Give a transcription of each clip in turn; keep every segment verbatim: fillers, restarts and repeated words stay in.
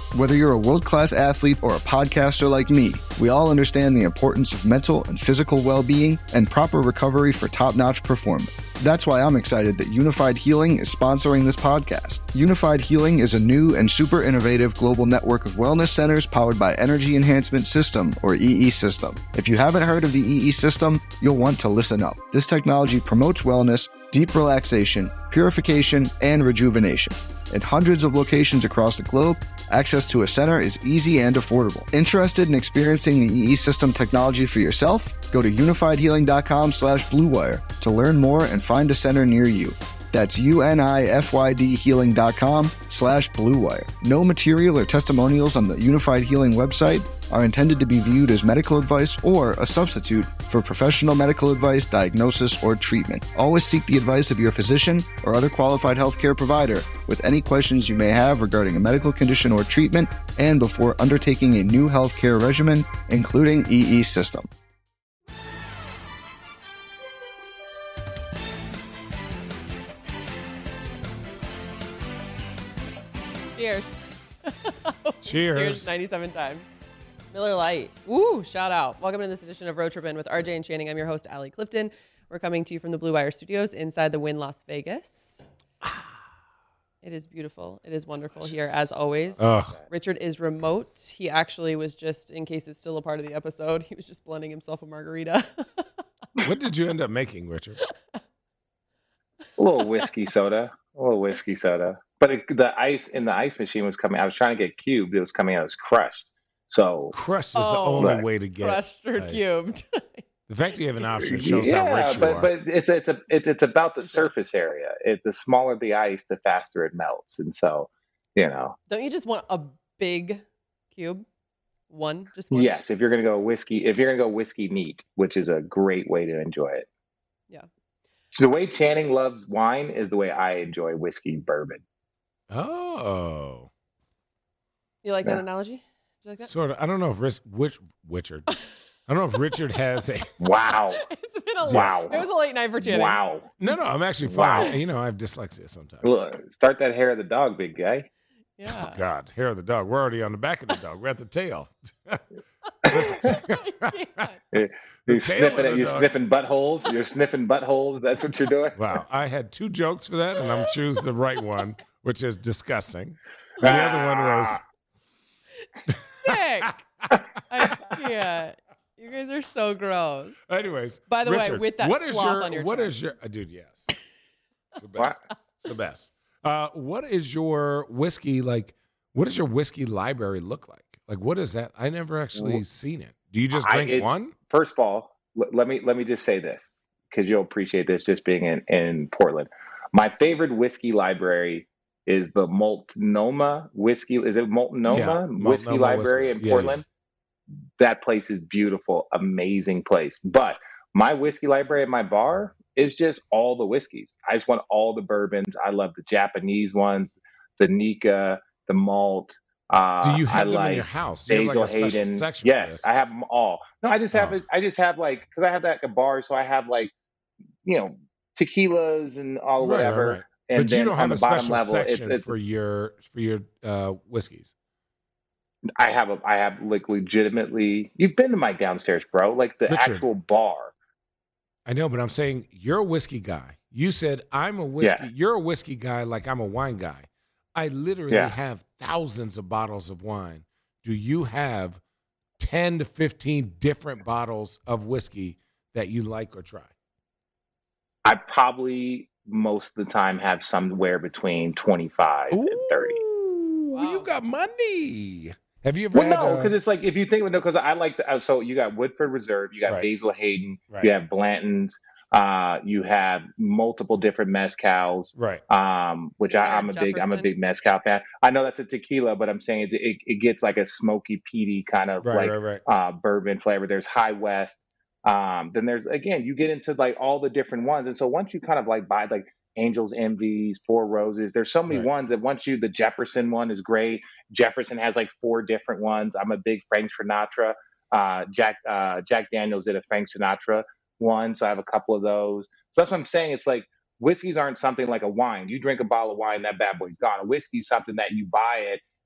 Whether you're a world-class athlete or a podcaster like me, we all understand the importance of mental and physical well-being and proper recovery for top-notch performance. That's why I'm excited that Unified Healing is sponsoring this podcast. Unified Healing is a new and super innovative global network of wellness centers powered by Energy Enhancement System, or E E System. If you haven't heard of the E E System, you'll want to listen up. This technology promotes wellness, deep relaxation, purification, and rejuvenation. In hundreds of locations across the globe, access to a center is easy and affordable. Interested in experiencing the E E System technology for yourself? Go to unifiedhealing.com slash bluewire to learn more and find a center near you. That's U-N-I-F-Y-D healing.com slash bluewire. No material or testimonials on the Unified Healing website are intended to be viewed as medical advice or a substitute for professional medical advice, diagnosis, or treatment. Always seek the advice of your physician or other qualified healthcare provider with any questions you may have regarding a medical condition or treatment and before undertaking a new healthcare regimen, including E E System. Cheers. Cheers. Cheers ninety-seven times. Miller Lite. Ooh, shout out. Welcome to this edition of Road Trippin' with R J and Channing. I'm your host, Allie Clifton. We're coming to you from the Blue Wire Studios inside the Wynn Las Vegas. It is beautiful. It is wonderful here, as always. Ugh. Richard is remote. He actually was just, in case it's still a part of the episode, he was just blending himself a margarita. What did you end up making, Richard? A little whiskey soda. A little whiskey soda. But it, the ice in the ice machine was coming. I was trying to get cubed. It was coming out as crushed. So Crushed is Oh, the only right. way to get Crushed or ice. cubed. The fact that you have an option shows yeah, how rich you but are. but it's it's a it's it's about the surface area. It, the smaller the ice, the faster it melts. And so, you know, Don't you just want a big cube? One? Just one? yes, if you're gonna go whiskey, if you're gonna go whiskey neat, which is a great way to enjoy it. Yeah. The way Channing loves wine is the way I enjoy whiskey bourbon. Oh. You like Yeah. that analogy? Do you like that? Sort of. I don't know if Rich, which Richard. I don't know if Richard has a. Wow. It's been a Wow. It was a late night for Channing. Wow. No, no, I'm actually fine. Wow. You know, I have dyslexia sometimes. Look, start that hair of the dog, big guy. Yeah. Oh, God. Hair of the dog. We're already on the back of the dog. We're at the tail. Listen. Yeah. You're The tail sniffing of it. the You're dog. sniffing buttholes. You're sniffing buttholes. That's what you're doing. Wow. I had two jokes for that, and I'm choose the right one, which is disgusting. And the other one was. Sick. I can't. You guys are so gross. Anyways. By the way, Richard, with that what is sloth your, on your What tongue. is your. Uh, dude, yes. So What? best. So best. Uh, what is your whiskey like? What does your whiskey library look like? Like, what is that? I never actually Well, seen it. Do you just I- drink it's- one? First of all, l- let me let me just say this because you'll appreciate this just being in, in Portland. My favorite whiskey library is the Multnomah whiskey. Is it Multnomah Yeah, whiskey Multnomah library whiskey. in Yeah, yeah. Portland? That place is beautiful, amazing place. But my whiskey library at my bar is just all the whiskeys. I just want all the bourbons. I love the Japanese ones, the Nika, the malt. Uh, Do you have I them like in your house? Do you have Basil like a special Hayden. section for Yes, this? I have them all. No, I just have Oh. it. I just have like because I have that at a bar, so I have like you know tequilas and all Right, right, whatever. right. And But you then don't on have the a bottom special level, it's section it's for your for your uh, whiskeys. I have a I have like legitimately. You've been to my downstairs, bro. Like the Richard. actual bar. I know, but I'm saying you're a whiskey guy. You said I'm a whiskey. Yeah. You're a whiskey guy, like I'm a wine guy. I literally Yeah. have thousands of bottles of wine. Do you have ten to fifteen different bottles of whiskey that you like or try? I probably most of the time have somewhere between twenty-five and thirty. Ooh, Wow. you got money. Have you ever Well, had no, uh, because it's like if you think no, because I like the, uh, so you got Woodford Reserve, you got Right. Basil Hayden, Right. you have Blanton's, uh, you have multiple different mezcals. right? Um, which I, I'm a big, I'm a Jefferson. big mezcal fan. I know that's a tequila, but I'm saying it, it, it gets like a smoky, peaty kind of Right, like right, right. uh, bourbon flavor. There's High West. Um, then there's again, you get into like all the different ones, and so once you kind of like buy like Angel's Envies, Four Roses, there's so many Right. ones that once you the Jefferson one is great. Jefferson has like four different ones. I'm a big Frank Sinatra. Uh, Jack uh, Jack Daniels did a Frank Sinatra one, so I have a couple of those. So that's what I'm saying. It's like whiskeys aren't something like a wine. You drink a bottle of wine, that bad boy's gone. A whiskey's something that you buy it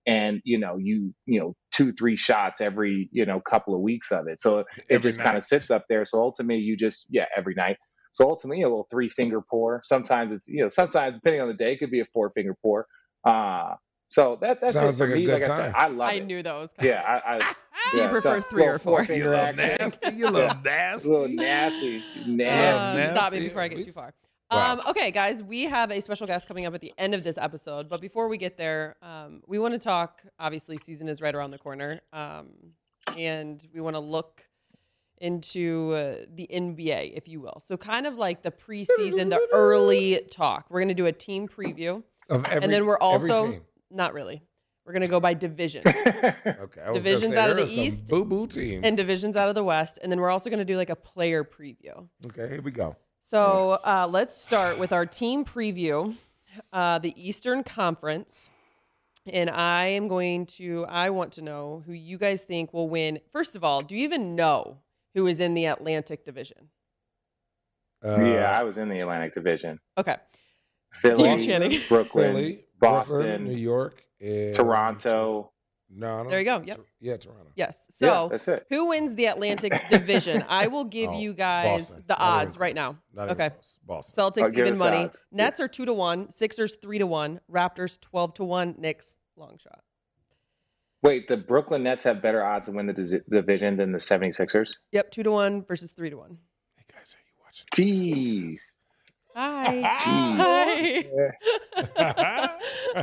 and you know you you know two three shots every you know couple of weeks of it, so it Every just kind night. of sits up there. So ultimately you just yeah every night. So ultimately a little three finger pour. Sometimes it's you know sometimes depending on the day it could be a four finger pour. Uh, so that that's Sounds it for like a me. good Like I said, time. I love I it. knew that was coming. Yeah, I, I Do you yeah, prefer so, three or little four? You finger little action. nasty. You little Yeah. nasty. A little nasty, Uh, nasty. stop me nasty. before I get We- too far. Wow. Um, okay, guys, we have a special guest coming up at the end of this episode. But before we get there, um, we want to talk. Obviously, season is right around the corner, um, and we want to look into uh, the N B A, if you will. So, kind of like the preseason, the early talk. We're going to do a team preview, Of every, and then we're every also team. not really. We're going to go by division. Okay, I was Divisions gonna say, out of there the are some East boo-boo teams. and divisions out of the West, and then we're also going to do like a player preview. Okay, here we go. So uh, let's start with our team preview, uh, the Eastern Conference. And I am going to, I want to know who you guys think will win. First of all, do you even know who is in the Atlantic Division? Uh, yeah, I was in the Atlantic Division. Okay. Philly, Team Channing. Brooklyn, Philly, Boston, Brooklyn, New York, and Toronto. No, no. There you go. Yep. Yeah, Toronto. Yes. Yeah, So that's it. who wins the Atlantic Division? I will give Oh, you guys Boston. the Not even odds right close. now. Not even Okay. close. Boston. Oh, Celtics give even us money. odds. Nets are two to one. Sixers three to one. Raptors twelve to one. Knicks long shot. Wait, the Brooklyn Nets have better odds to win the dis- division than the 76ers? Yep, two to one versus three to one. Hey guys, are you watching this Jeez. Hi. Jeez. Hi.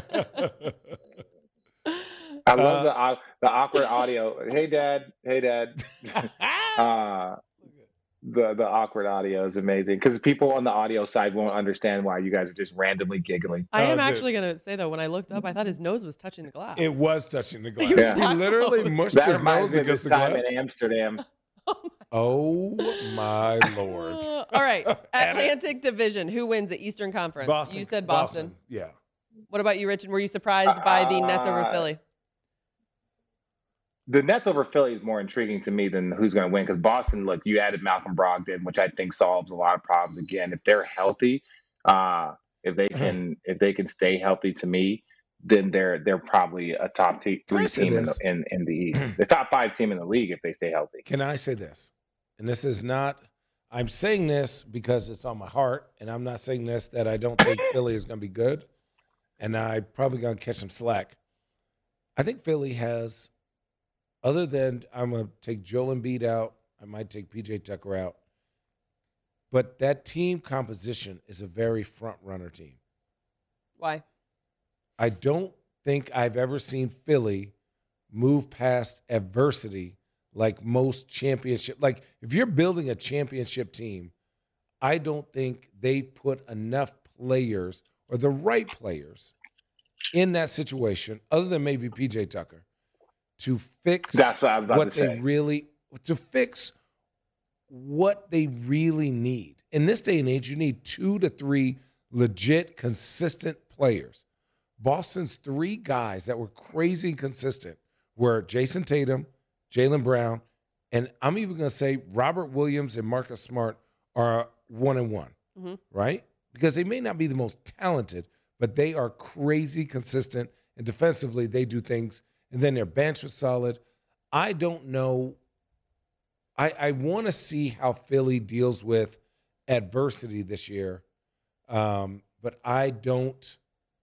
I love Uh, the au- the awkward audio. Hey, Dad. Hey, Dad. uh, the the awkward audio is amazing because people on the audio side won't understand why you guys are just randomly giggling. I am Oh, dude. actually going to say, though, when I looked up, I thought his nose was touching the glass. It was touching the glass. was He that literally close. mushed That his reminds nose me of against this the time glass. in Amsterdam. Oh my lord! Uh, all right. Edit. Atlantic Division. Who wins the Eastern Conference? Boston. You said Boston. Yeah. What about you, Rich? And were you surprised by the Nets over Uh, Philly? The Nets over Philly is more intriguing to me than who's going to win because Boston, look, you added Malcolm Brogdon, which I think solves a lot of problems. Again, if they're healthy, uh, if they can, if they can stay healthy, to me, then they're they're probably a top t- Can I three say team in the, this? in in the East, the top five team in the league if they stay healthy. Can I say this? And this is not. I'm saying this because it's on my heart, and I'm not saying this that I don't think Philly is going to be good, and I'm probably going to catch some slack. I think Philly has. Other than I'm going to take Joel Embiid out, I might take P J Tucker out. But that team composition is a very front runner team. Why? I don't think I've ever seen Philly move past adversity like most championship. Like if you're building a championship team, I don't think they put enough players or the right players in that situation, other than maybe P J Tucker, to fix That's what I was about what to they say. really to fix what they really need. In this day and age, you need two to three legit, consistent players. Boston's three guys that were crazy consistent were Jason Tatum, Jaylen Brown, and I'm even going to say Robert Williams and Marcus Smart are one and one, Mhm. right? Because they may not be the most talented, but they are crazy consistent, and defensively they do things. And then their bench was solid. I don't know. I, I want to see how Philly deals with adversity this year, um, but I don't.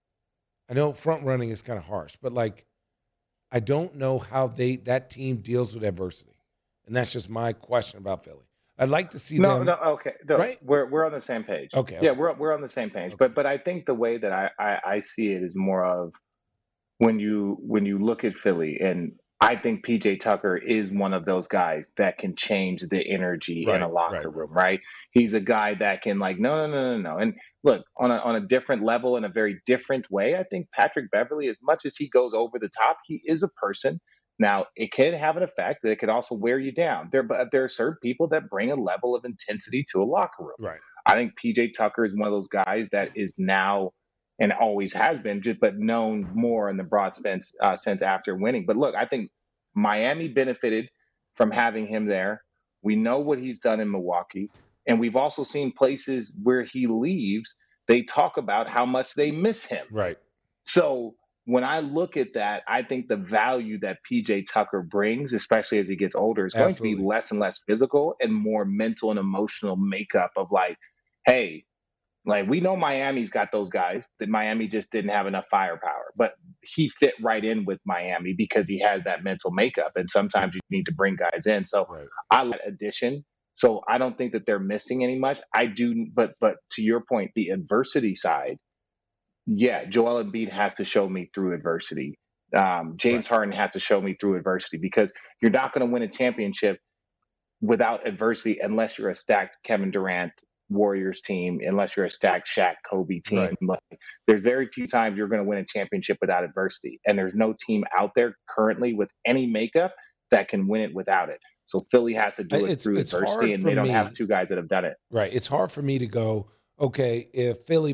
I know front running is kind of harsh, but like, I don't know how they that team deals with adversity, and that's just my question about Philly. I'd like to see No, them. no, okay, no, right? we're we're on the same page. Okay, yeah, okay. we're we're on the same page. Okay. But but I think the way that I, I I see it is more of when you when you look at Philly, and I think P J Tucker is one of those guys that can change the energy in Right, a locker right, right, room, right. right? He's a guy that can like no no no no no. And look, on a on a different level, in a very different way, I think Patrick Beverley, as much as he goes over the top, he is a person. Now, it can have an effect. It can also wear you down. There, but there are certain people that bring a level of intensity to a locker room. Right. I think P J Tucker is one of those guys that is now and always has been, just but known more in the broad sense, uh, sense after winning. But look, I think Miami benefited from having him there. We know what he's done in Milwaukee, and we've also seen places where he leaves. They talk about how much they miss him. Right. So when I look at that, I think the value that P J Tucker brings, especially as he gets older, is going Absolutely. to be less and less physical and more mental and emotional makeup of like, hey, like we know Miami's got those guys, that Miami just didn't have enough firepower, but he fit right in with Miami because he has that mental makeup. And sometimes you need to bring guys in. So Right. I like addition. So I don't think that they're missing any much. I do, but but to your point, the adversity side, yeah, Joel Embiid has to show me through adversity. Um, James Right. Harden has to show me through adversity because you're not going to win a championship without adversity unless you're a stacked Kevin Durant Warriors team, unless you're a stacked Shaq Kobe team. Right. Like, there's very few times you're going to win a championship without adversity, and there's no team out there currently with any makeup that can win it without it. So Philly has to do it It's- through it's hard adversity, and for they don't me- have two guys that have done it. Right. It's hard for me to go, okay, if Philly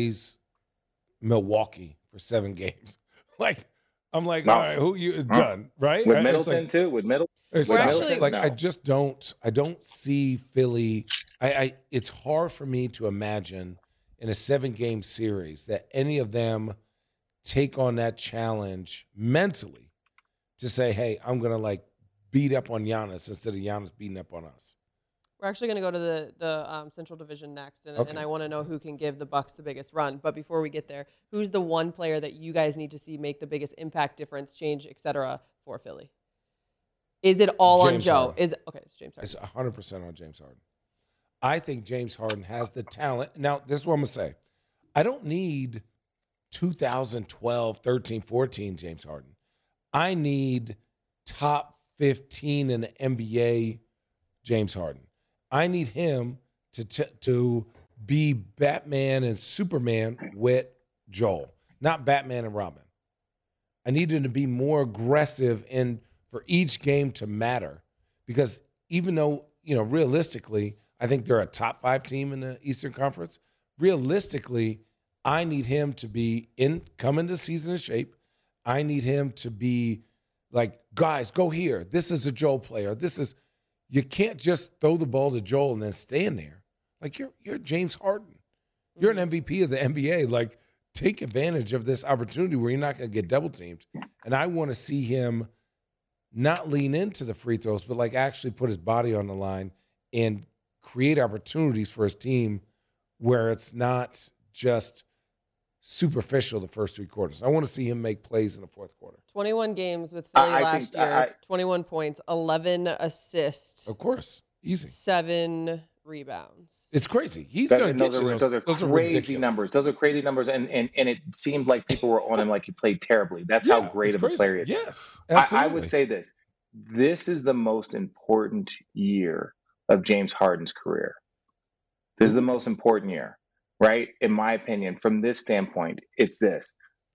plays Milwaukee for seven games, like I'm like, No. all right, who you done, right? With It's Middleton like- too, with Middleton. It's We're like, actually- like No. I just don't I don't see Philly. I, I it's hard for me to imagine in a seven game series that any of them take on that challenge mentally to say, hey, I'm gonna like beat up on Giannis instead of Giannis beating up on us. We're actually going to go to the the um, Central Division next, and, Okay. and I want to know who can give the Bucks the biggest run. But before we get there, who's the one player that you guys need to see make the biggest impact, difference, change, et cetera, for Philly? Is it all on James Joe? Harden. Is it, okay, it's James Harden. It's one hundred percent on James Harden. I think James Harden has the talent. Now, this is what I'm going to say. I don't need two thousand twelve, thirteen, fourteen James Harden. I need top fifteen in the N B A James Harden. I need him to t- to be Batman and Superman with Joel, not Batman and Robin. I need him to be more aggressive and for each game to matter, because even though, you know, realistically, I think they're a top five team in the Eastern Conference. Realistically, I need him to be in come into season in shape. I need him to be like, guys, go here. This is a Joel player. This is you can't just throw the ball to Joel and then stand there. Like you're you're James Harden. You're an M V P of the N B A. Like, take advantage of this opportunity where you're not going to get double teamed. And I want to see him not lean into the free throws, but like actually put his body on the line and create opportunities for his team where it's not just superficial the first three quarters. I want to see him make plays in the fourth quarter. twenty-one games with Philly I- I last think- year, I- twenty-one points, eleven assists, Of course. Easy. seven rebounds. It's crazy. He's That- going to get those, you are, those, those are those are crazy ridiculous. numbers. Those are crazy numbers, and, and and it seemed like people were on him like he played terribly. That's Yeah, how great it's of a crazy. player he is. Yes, I, absolutely. I would say this: this is the most important year of James Harden's career. This is the most important year, right? In my opinion, from this standpoint, it's this.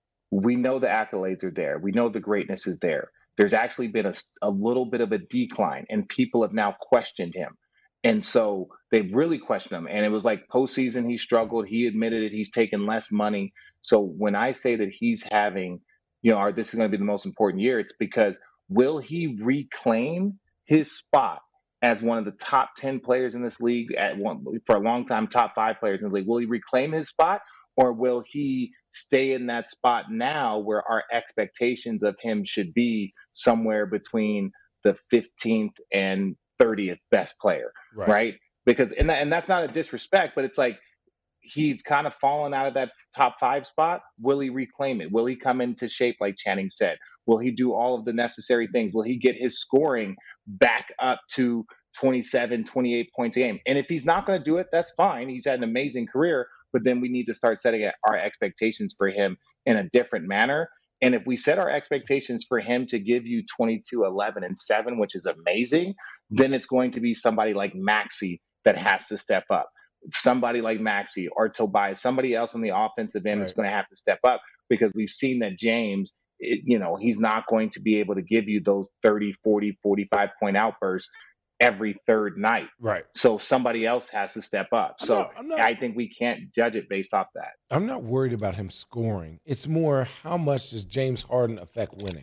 We know the accolades are there. We know the greatness is there. There's actually been a, s- a little bit of a decline, and people have now questioned him. And so they've really questioned him. And it was like postseason, he struggled. He admitted it. He's taken less money. So when I say that he's having, you know, or this is going to be the most important year, it's because will he reclaim his spot as one of the top ten players in this league at one for a long time, top five players in the league? Will he reclaim his spot, or will he stay in that spot now where our expectations of him should be somewhere between the fifteenth and thirtieth best player, Right. right? Because and that, and that's not a disrespect, but it's like he's kind of fallen out of that top five spot. Will he reclaim it? Will he come into shape like Channing said? Will he do all of the necessary things? Will he get his scoring back up to twenty-seven, twenty-eight points a game? And if he's not going to do it, that's fine. He's had an amazing career, but then we need to start setting our expectations for him in a different manner. And if we set our expectations for him to give you twenty-two, eleven, and seven, which is amazing, then it's going to be somebody like Maxey that has to step up. Somebody like Maxey or Tobias, somebody else on the offensive end is Right. going to have to step up, because we've seen that James, it, you know, he's not going to be able to give you those thirty, forty, forty-five point outbursts every third night. Right. So somebody else has to step up. I'm So not- I'm not- I think we can't judge it based off that. I'm not worried about him scoring. It's more, how much does James Harden affect winning?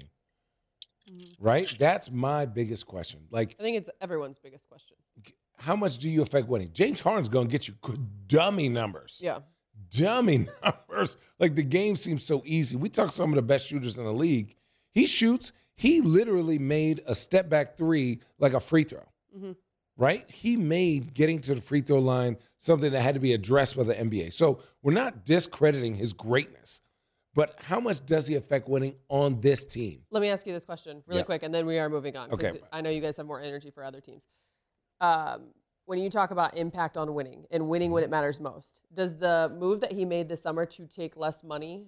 Mhm. Right? That's my biggest question. Like, I think it's everyone's biggest question. how much do you affect winning? James Harden's going to get you good dummy numbers. Yeah. dummy numbers. Like the game seems so easy. We talk some of the best shooters in the league. He shoots. He literally made a step back three like a free throw, mm-hmm. right? He made getting to the free throw line something that had to be addressed by the N B A. So we're not discrediting his greatness, but how much does he affect winning on this team? Let me ask you this question really yeah. quick, and then we are moving on. Okay. I know you guys have more energy for other teams. Um, when you talk about impact on winning and winning when it matters most, does the move that he made this summer to take less money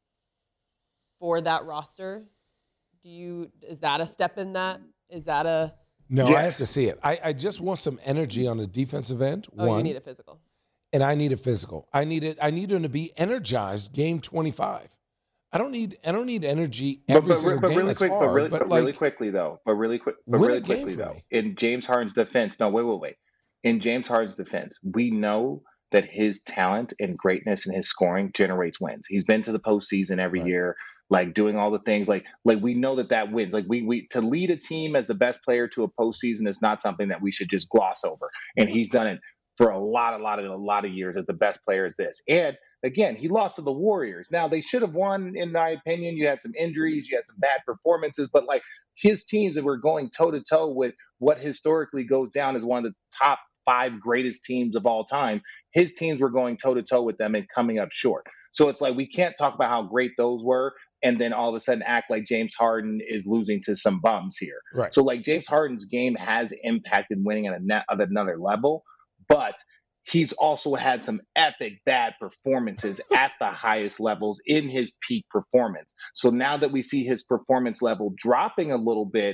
for that roster, do you is that a step in that? Is that a No, yes. I have to see it. I, I just want some energy on the defensive end. Oh, one, you need a physical. And I need a physical. I need it. I need him to be energized game twenty-five. I don't need I don't need energy every but, but, single but game. really That's quick, hard, but really, but but like, really quickly though. But really quick, but win a really game quickly for though. me. In James Harden's defense, no, wait, wait, wait. In James Harden's defense, we know that his talent and greatness and his scoring generates wins. He's been to the postseason every Right. year, like doing all the things. Like, like we know that that wins. Like we we to lead a team as the best player to a postseason is not something that we should just gloss over. And he's done it for a lot, a lot of a lot of years as the best player as this. And again, he lost to the Warriors. Now they should have won, in my opinion. You had some injuries, you had some bad performances, but like his teams that were going toe to toe with what historically goes down as one of the top five greatest teams of all time. His teams were going toe to toe with them and coming up short. So it's like we can't talk about how great those were and then all of a sudden act like James Harden is losing to some bums here. Right. So like James Harden's game has impacted winning at, a net, at another level, but he's also had some epic bad performances at the highest levels in his peak performance. So now that we see his performance level dropping a little bit,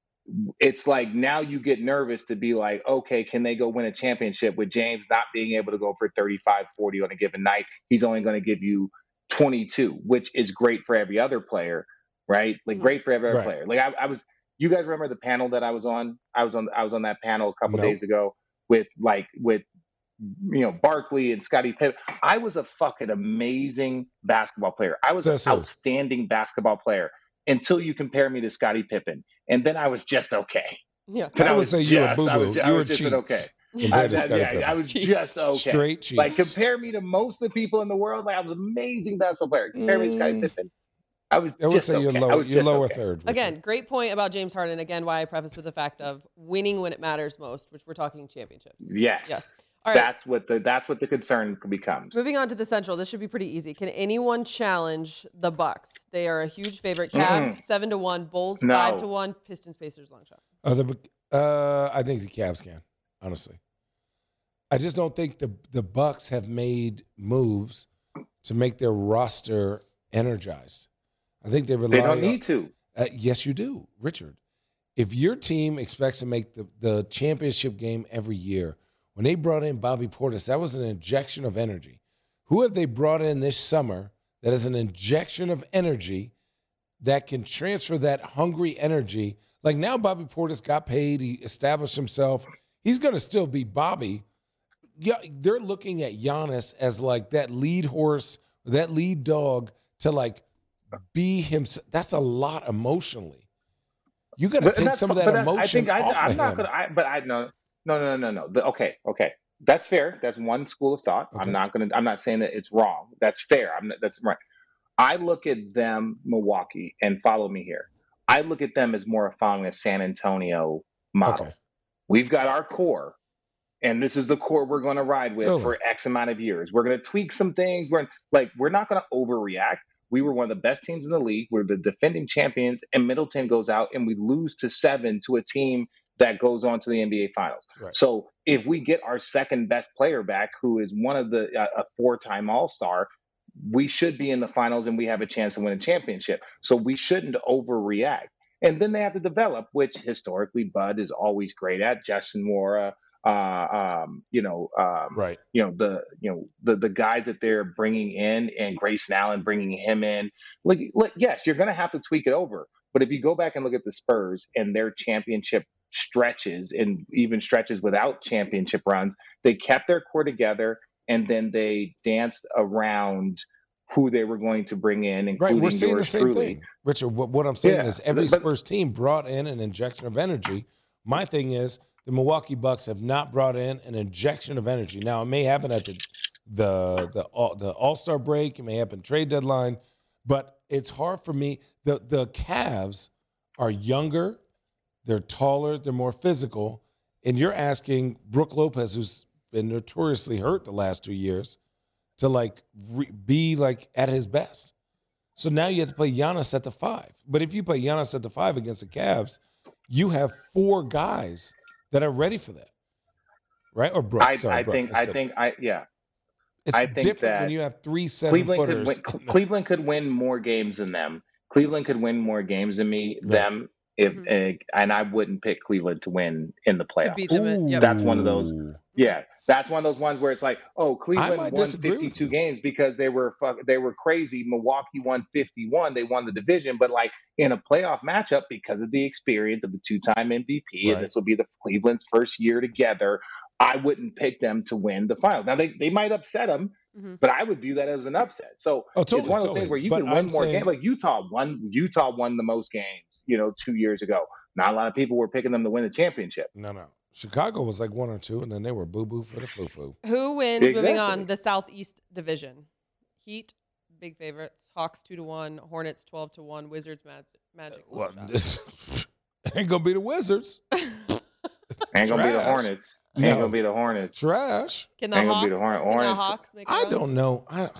it's like now you get nervous to be like, okay, can they go win a championship with James not being able to go for thirty-five, forty on a given night? He's only going to give you twenty-two, which is great for every other player, right? Like mm-hmm. great for every other right. player. Like I, I was, you guys remember the panel that I was on? I was on, I was on that panel a couple nope. days ago with like, with, you know, Barkley and Scottie Pippen. I was a fucking amazing basketball player. I was That's an it. outstanding basketball player until you compare me to Scottie Pippen. And then I was just okay. Yeah. I, I would was say just, you were boo-boo. I was, you I were was just cheeks. an okay. I, that, yeah, I was cheeks. just okay. Straight cheeks. Like compare me to most of the people in the world. Like I was an amazing basketball player. Compare mm. me to Scottie Pippen. I was I would just say okay. you're, low, I was you're just lower okay. third. Richard. Again, great point about James Harden. Again, why I preface with the fact of winning when it matters most, which we're talking championships. Yes. Yes. All right. That's what the that's what the concern becomes. Moving on to the Central, this should be pretty easy. Can anyone challenge the Bucks? They are a huge favorite. Cavs mm. seven to one, Bulls no. five to one, Pistons, Pacers long shot. Uh, the, uh, I think the Cavs can. Honestly, I just don't think the the Bucks have made moves to make their roster energized. I think they rely. They don't on, need to. Uh, yes, you do, Richard. If your team expects to make the, the championship game every year, when they brought in Bobby Portis, that was an injection of energy. Who have they brought in this summer that is an injection of energy that can transfer that hungry energy? Like now Bobby Portis got paid. He established himself. He's going to still be Bobby. Yeah, they're looking at Giannis as like that lead horse, that lead dog to like be himself. That's a lot emotionally. You got to take some of that emotion I think I, off I'm of not him. gonna. I, but I no no no no no. The, okay okay. That's fair. That's one school of thought. Okay. I'm not gonna. I'm not saying that it's wrong. That's fair. I'm. Not, that's right. I look at them, Milwaukee, and follow me here. I look at them as more following a San Antonio model. Okay. We've got our core, and this is the core we're going to ride with Totally. for X amount of years. We're going to tweak some things. We're like we're not going to overreact. We were one of the best teams in the league. We're the defending champions, and Middleton goes out, and we lose to seven to a team that goes on to the N B A Finals. Right. So if we get our second best player back, who is one of the uh, a four-time All-Star, we should be in the finals, and we have a chance to win a championship. So we shouldn't overreact. And then they have to develop, which historically Bud is always great at. Justin Mora, uh, um, you know, um, Right. you know the you know the the guys that they're bringing in, and Grayson Allen bringing him in. Like, like yes, you're going to have to tweak it over. But if you go back and look at the Spurs and their championship stretches, and even stretches without championship runs, they kept their core together, and then they danced around who they were going to bring in, including Right, we're seeing yours the same truly. thing. Richard, what, what I'm saying Yeah, is every but- Spurs team brought in an injection of energy. My thing is the Milwaukee Bucks have not brought in an injection of energy. Now, it may happen at the, the the all, the All-Star break. It may happen trade deadline, but it's hard for me. The the Cavs are younger, they're taller, they're more physical, and you're asking Brook Lopez, who's been notoriously hurt the last two years, to like re- be like at his best. So now you have to play Giannis at the five. But if you play Giannis at the five against the Cavs, you have four guys that are ready for that, right? Or Brook. I, sorry, I Brook, think. I instead. think. I yeah. It's I think different that when you have three seven Cleveland could footers. win. Cleveland could win more games than them. Cleveland could win more games than me Right. them if Mhm. uh, and I wouldn't pick Cleveland to win in the To beat playoffs. them. at- Yep. That's one of those. Yeah, that's one of those ones where it's like, oh, I Cleveland might won disagree with fifty-two you. games because they were fuck, they were crazy. Milwaukee won fifty-one. They won the division, but like in a playoff matchup, because of the experience of the two-time M V P, Right. and this will be the Cleveland's first year together, I wouldn't pick them to win the finals. Now they, they might upset them, Mhm. but I would view that as an upset. So Oh, it's totally, one of those totally. things where you But can win I'm more saying- games. Like Utah won. Utah won the most games, you know, two years ago. Not a lot of people were picking them to win the championship. No, no. Chicago was like one or two, and then they were boo-boo for the foo-foo. Who wins? Moving on, Exactly. the Southeast Division. Heat, big favorites. Hawks two to one. Hornets twelve to one. Wizards, Mag- Magic. long Well, shot. this ain't gonna be the Wizards. Ain't gonna be the Trash. Hornets. Ain't No. gonna be the Hornets. Trash. Can the Ain't gonna Hawks? be the Hornet- Can the Hornets. Hawks make? a I run? don't know. I,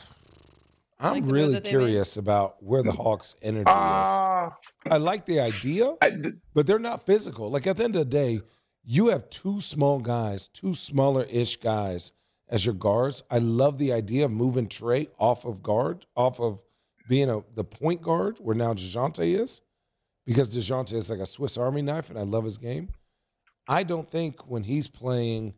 I'm Like the move really that they curious about where the Hawks' energy is. Uh, I like the idea, I, th- but they're not physical. Like at the end of the day, you have two small guys, two smaller-ish guys as your guards. I love the idea of moving Trey off of guard, off of being a the point guard where now DeJounte is, because DeJounte is like a Swiss Army knife, and I love his game. I don't think when he's playing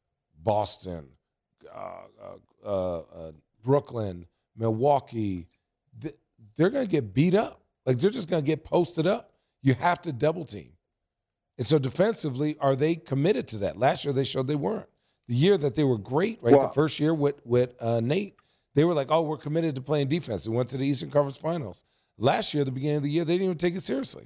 Boston, uh, uh, uh, uh, Brooklyn, Milwaukee, th- they're going to get beat up. Like they're just going to get posted up. You have to double team. And so defensively, are they committed to that? Last year, they showed they weren't. The year that they were great, right? Well- the first year with, with uh, Nate, they were like, oh, we're committed to playing defense. They went to the Eastern Conference Finals. Last year, at the beginning of the year, they didn't even take it seriously.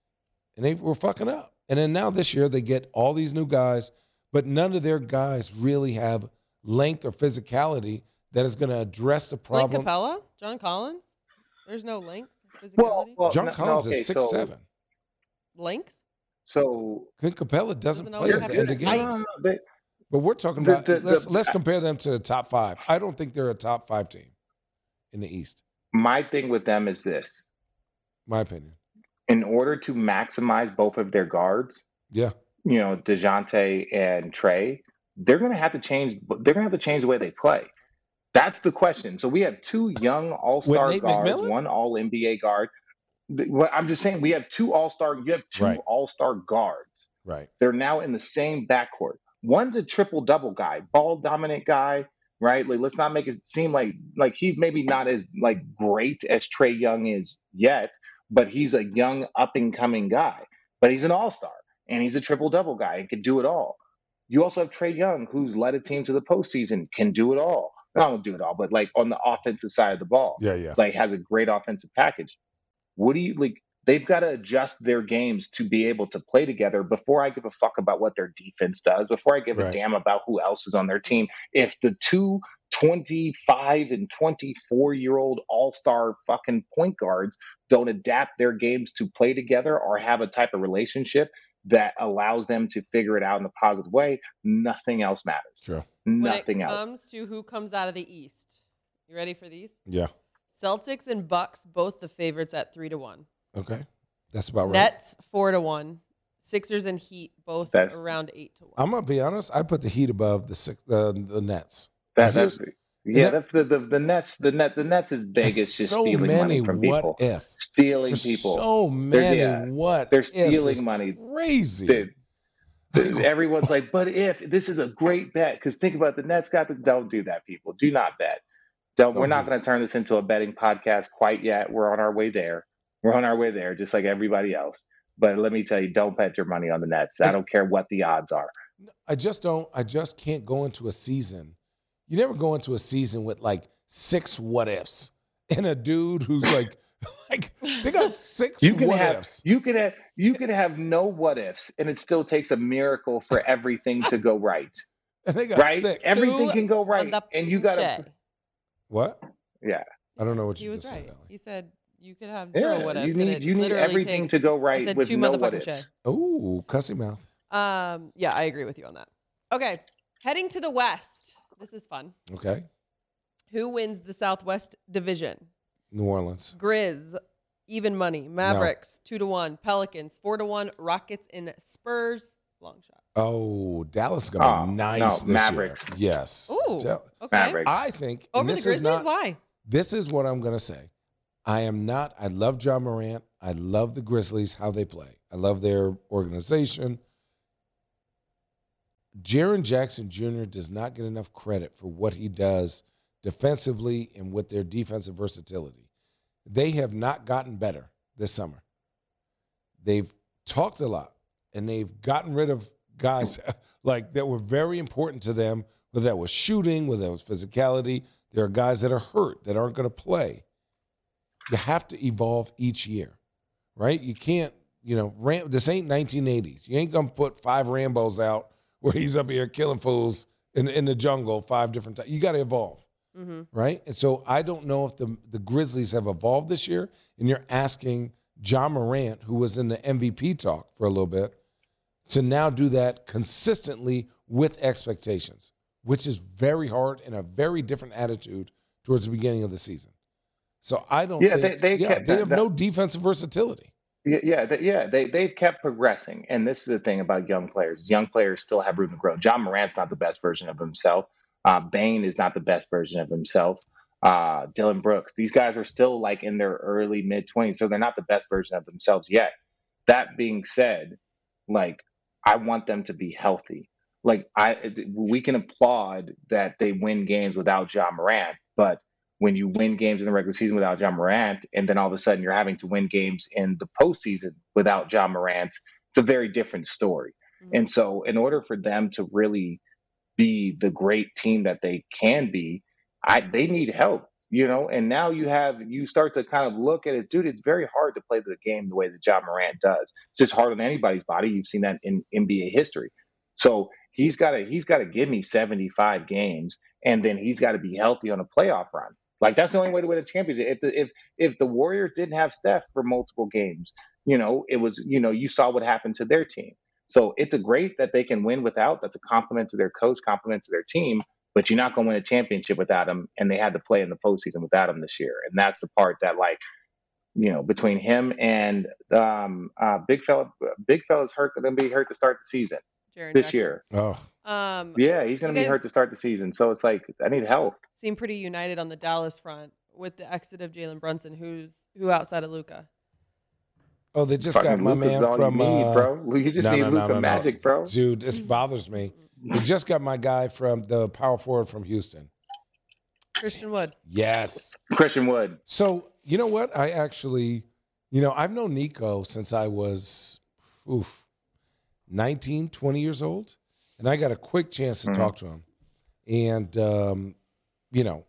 And they were fucking up. And then now this year, they get all these new guys, but none of their guys really have length or physicality that is going to address the Clint problem. Capella, John Collins. There's no length, physicality. well, well, John no- no, Collins okay, is six so, seven. length. So Clint Capella doesn't Doesn't play always at have the to end be of the no, no, games. no, they- But we're talking The- about the- let's the- let's compare them to the top five. I don't think they're a top five team in the East, my thing with them is this: my opinion. in order to maximize both of their guards, Yeah, you know, DeJounte and Trey, they're going to have to change. They're going to have to change the way they play. That's the question. So we have two young All-Star Nate guards, McMillan? one All N B A guard. Th- Well, I'm just saying we have two All-Star. You have two Right. All-Star guards. right. They're now in the same backcourt. One's a triple-double guy, ball dominant guy, right? Like let's not make it seem like like he's maybe not as like great as Trey Young is yet, but he's a young up and coming guy. But he's an All-Star and he's a triple-double guy and can do it all. You also have Trey Young, who's led a team to the postseason, can do it all. Not don't do it all, but like on the offensive side of the ball, Yeah, yeah. like has a great offensive package. What do you like? They've got to adjust their games to be able to play together before I give a fuck about what their defense does, before I give Right. a damn about who else is on their team. If the two twenty-five and twenty-four year old all-star fucking point guards don't adapt their games to play together or have a type of relationship that allows them to figure it out in a positive way, nothing else matters. Sure. Nothing when it else. comes to who comes out of the East, you ready for these? Yeah. Celtics and Bucks, both the favorites at three to one. Okay. That's about right. Nets four to one. Sixers and Heat both That's- around eight to one. I'm gonna be honest. I put the Heat above the six, uh, the Nets. That, Here's- that's, yeah, that- that's the, the the Nets. The net the Nets is big. There's It's just so stealing many money from what people. if. Stealing There's people. so many yeah, what They're ifs. stealing It's money. Crazy. Dude, dude, everyone's like, but if this is a great bet, because think about the Nets got the. Don't do that, people. Do not bet. Don't. Don't we're not do going to turn this into a betting podcast quite yet. We're on our way there. We're on our way there, just like everybody else. But let me tell you, don't bet your money on the Nets. I don't care what the odds are. I just don't. I just can't go into a season. You never go into a season with like six what ifs and a dude who's like, like they got six You can what have ifs. you can have you can have no what ifs, and it still takes a miracle for everything to go right. And they got right? six. Everything Two can go on right, the and you got to. Shay. What? Yeah, I don't know what He you was just right. said, Ellie. He said you could have zero yeah. what You ifs. need and it you need literally everything takes, to go I right said with two no what motherfucking Shay. Ooh, cussy mouth. Um, yeah, I agree with you on that. Okay, heading to the West. This is fun. Okay. Who wins the Southwest Division? New Orleans. Grizz, even money. Mavericks, two to one. Pelicans, four to one. Rockets and Spurs, long shot. Oh, Dallas is going to Oh, be nice no, this Mavericks. year. Yes. Ooh, Del- okay. Mavericks. I think and Over the this Grizzlies? is not, Why? This is what I'm going to say. I am not, I love John Morant. I love the Grizzlies, how they play. I love their organization. Jaren Jackson Junior does not get enough credit for what he does defensively and with their defensive versatility. They have not gotten better this summer. They've talked a lot, and they've gotten rid of guys like that were very important to them, whether that was shooting, whether that was physicality. There are guys that are hurt that aren't going to play. You have to evolve each year, right? You can't, you know, Ram, this ain't nineteen eighties. You ain't going to put five Rambos out where he's up here killing fools in, in the jungle five different times. You got to evolve, Mm-hmm. right? And so I don't know if the, the Grizzlies have evolved this year, and you're asking John Morant, who was in the M V P talk for a little bit, to now do that consistently with expectations, which is very hard and a very different attitude towards the beginning of the season. So I don't Yeah, think they- they yeah, kept they that- have that- no defensive versatility. Yeah, yeah, they, yeah. They they've kept progressing, and this is the thing about young players. Young players still have room to grow. John Morant's not the best version of himself. Uh, Bane is not the best version of himself. Uh, Dylan Brooks. These guys are still like in their early mid twenties, so they're not the best version of themselves yet. That being said, like I want them to be healthy. Like I, we can applaud that they win games without John Morant, but when you win games in the regular season without John Morant, and then all of a sudden you're having to win games in the postseason without John Morant, it's a very different story. Mm-hmm. And so, in order for them to really be the great team that they can be, I they need help, you know. And now you have you start to kind of look at it, dude. It's very hard to play the game the way that John Morant does. It's just hard on anybody's body. You've seen that in N B A history. So he's got to he's got to give me seventy-five games, and then he's got to be healthy on a playoff run. Like that's the only way to win a championship. If the if if the Warriors didn't have Steph for multiple games, you know, it was, you know, you saw what happened to their team. So it's a great that they can win without. That's a compliment to their coach, compliment to their team. But you're not going to win a championship without him, and they had to play in the postseason without him this year. And that's the part that, like, you know, between him and um, uh, Big Fella, Big Fella's hurt. Going to be hurt to start the season Jaren this Jackson. year. Oh, Um, Yeah, he's going to you be hurt guys- to start the season. So it's like I need help. seem pretty united on the Dallas front with the exit of Jalen Brunson, who's who outside of Luka. oh, they just got Fucking my Luka's man all from you need, uh, bro. You just no, need no, no, Luka no, no. magic, bro. Dude, this bothers me. We just got my guy from the power forward from Houston. Christian Wood. Yes. Christian Wood. So, you know what? I actually, you know, I've known Nico since I was oof, nineteen, twenty years old. And I got a quick chance to Mhm. talk to him. And, um, you know,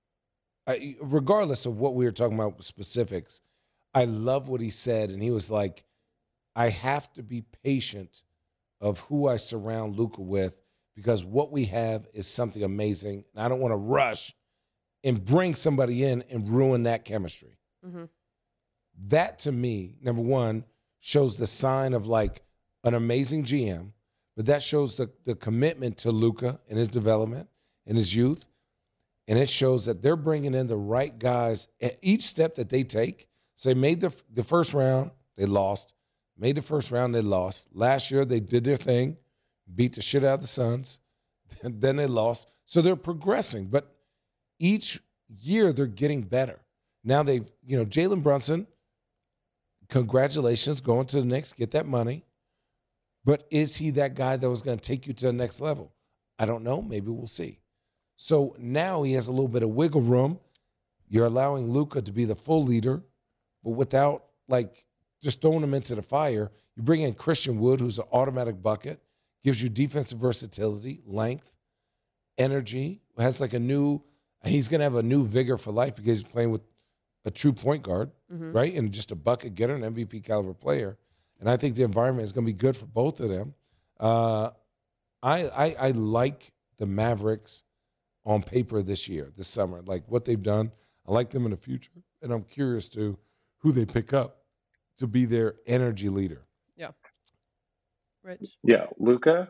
I, regardless of what we were talking about specifics, I love what he said. And he was like, I have to be patient of who I surround Luka with because what we have is something amazing. And I don't want to rush and bring somebody in and ruin that chemistry. Mm-hmm. That to me, number one, shows the sign of like an amazing G M, but that shows the, the commitment to Luka and his development and his youth. And it shows that they're bringing in the right guys at each step that they take. So they made the, the first round, they lost. Made the first round, they lost. Last year, they did their thing, beat the shit out of the Suns. Then they lost. So they're progressing. But each year, they're getting better. Now they've, you know, Jalen Brunson, congratulations, going to the Knicks, get that money. But is he that guy that was going to take you to the next level? I don't know. Maybe we'll see. So now he has a little bit of wiggle room. You're allowing Luka to be the full leader, but without, like, just throwing him into the fire. You bring in Christian Wood, who's an automatic bucket, gives you defensive versatility, length, energy, has like a new, he's going to have a new vigor for life because he's playing with a true point guard, Mm-hmm. right? And just a bucket getter, an M V P caliber player. And I think the environment is going to be good for both of them. Uh, I, I I like the Mavericks on paper this year, this summer, like what they've done. I like them in the future, and I'm curious to who they pick up to be their energy leader. Yeah. Rich? Yeah, Luka,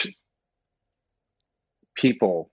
people,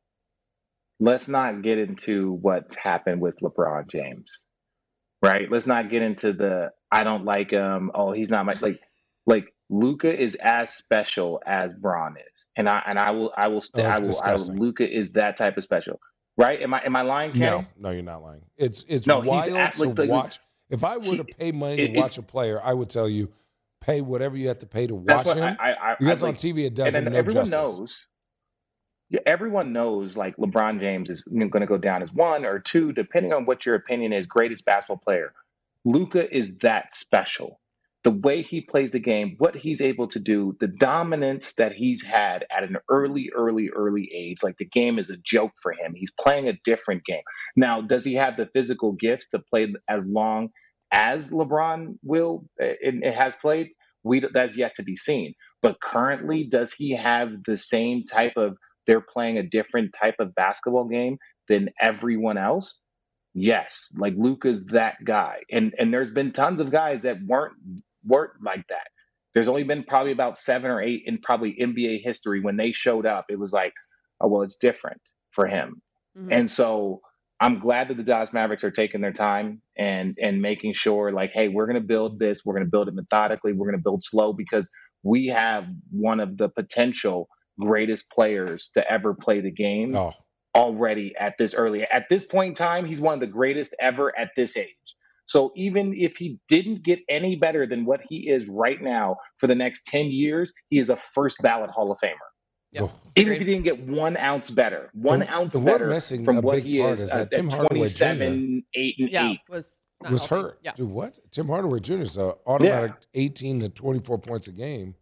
let's not get into what's happened with LeBron James, right? Let's not get into the, I don't like him, oh, he's not my, like, like Luka is as special as Bron is. And I, and I will, I will, Oh, it's I will, I will, disgusting. Luka is that type of special, right? Am I, am I lying, Kenny? No, no, you're not lying. It's it's No, he's wild at- to like the- watch. If I were to he- pay money it- to watch a it's- player, I would tell you, pay whatever you have to pay to watch That's what him. I, I, I because I, on like, T V, it and does him then no everyone justice. knows. Yeah, everyone knows like LeBron James is going to go down as one or two, depending on what your opinion is, greatest basketball player. Luka is that special. The way he plays the game, what he's able to do, the dominance that he's had at an early, early, early age, like the game is a joke for him. He's playing a different game. Now, does he have the physical gifts to play as long as LeBron will and has played? We that's yet to be seen. But currently, does he have the same type of, they're playing a different type of basketball game than everyone else? Yes, like Luka's that guy. And and there's been tons of guys that weren't weren't like that. There's only been probably about seven or eight in probably N B A history when they showed up. It was like, oh, well, it's different for him. Mhm. And so I'm glad that the Dallas Mavericks are taking their time and and making sure like, hey, we're going to build this. We're going to build it methodically. We're going to build slow because we have one of the potential greatest players to ever play the game Oh, already at this early. At this point in time, he's one of the greatest ever at this age. So even if he didn't get any better than what he is right now for the next ten years, he is a first ballot Hall of Famer. Yeah. oh. Even if he didn't get one ounce better, one The- ounce the we're better missing from a what big he part is, is at, that Tim at Hardaway twenty-seven, eight and Yeah. eight. Was not was healthy. hurt. Yeah. Dude, what? Tim Hardaway Junior is an automatic eighteen to twenty-four points a game.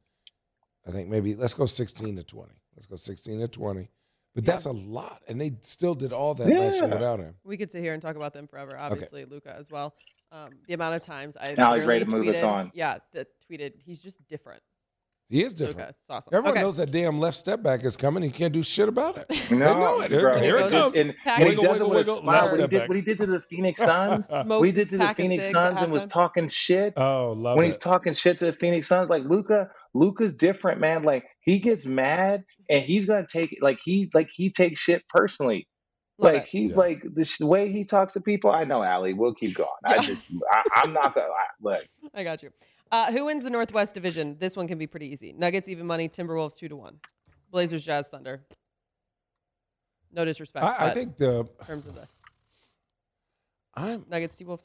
I think maybe let's go sixteen to twenty. Let's go sixteen to twenty. But that's a lot. And they still did all that last year Yeah. without him. We could sit here and talk about them forever. Obviously, Luca as well. Um, the amount of times I Now he's literally ready to move us tweeted- on. Yeah, that tweeted. He's just different. He is different. Luka, it's awesome. Everyone okay. knows that damn left step back is coming. He can't do shit about it. No, They know it. Here, bro. here it goes. comes. And Pack when he his- does Wiggle, it with a wiggle, smile, left what he step did, back. what he did to the Phoenix Suns, Smokes what he his did to the pack of Phoenix cigs at Suns and was halftime. talking shit. Oh, love when it. he's talking shit to the Phoenix Suns, like Luca, Luca's different, man. Like he gets mad and he's gonna take like he like he takes shit personally. Love like it. he Yeah. like the sh- way he talks to people. I know, Allie. We'll keep going. I Yeah. just I, I'm not gonna I, look. I got you. Uh, who wins the Northwest Division? This one can be pretty easy. Nuggets even money. Timberwolves two to one. Blazers, Jazz, Thunder. No disrespect. I, I but think the in terms of this, I'm Nuggets, T-Wolves.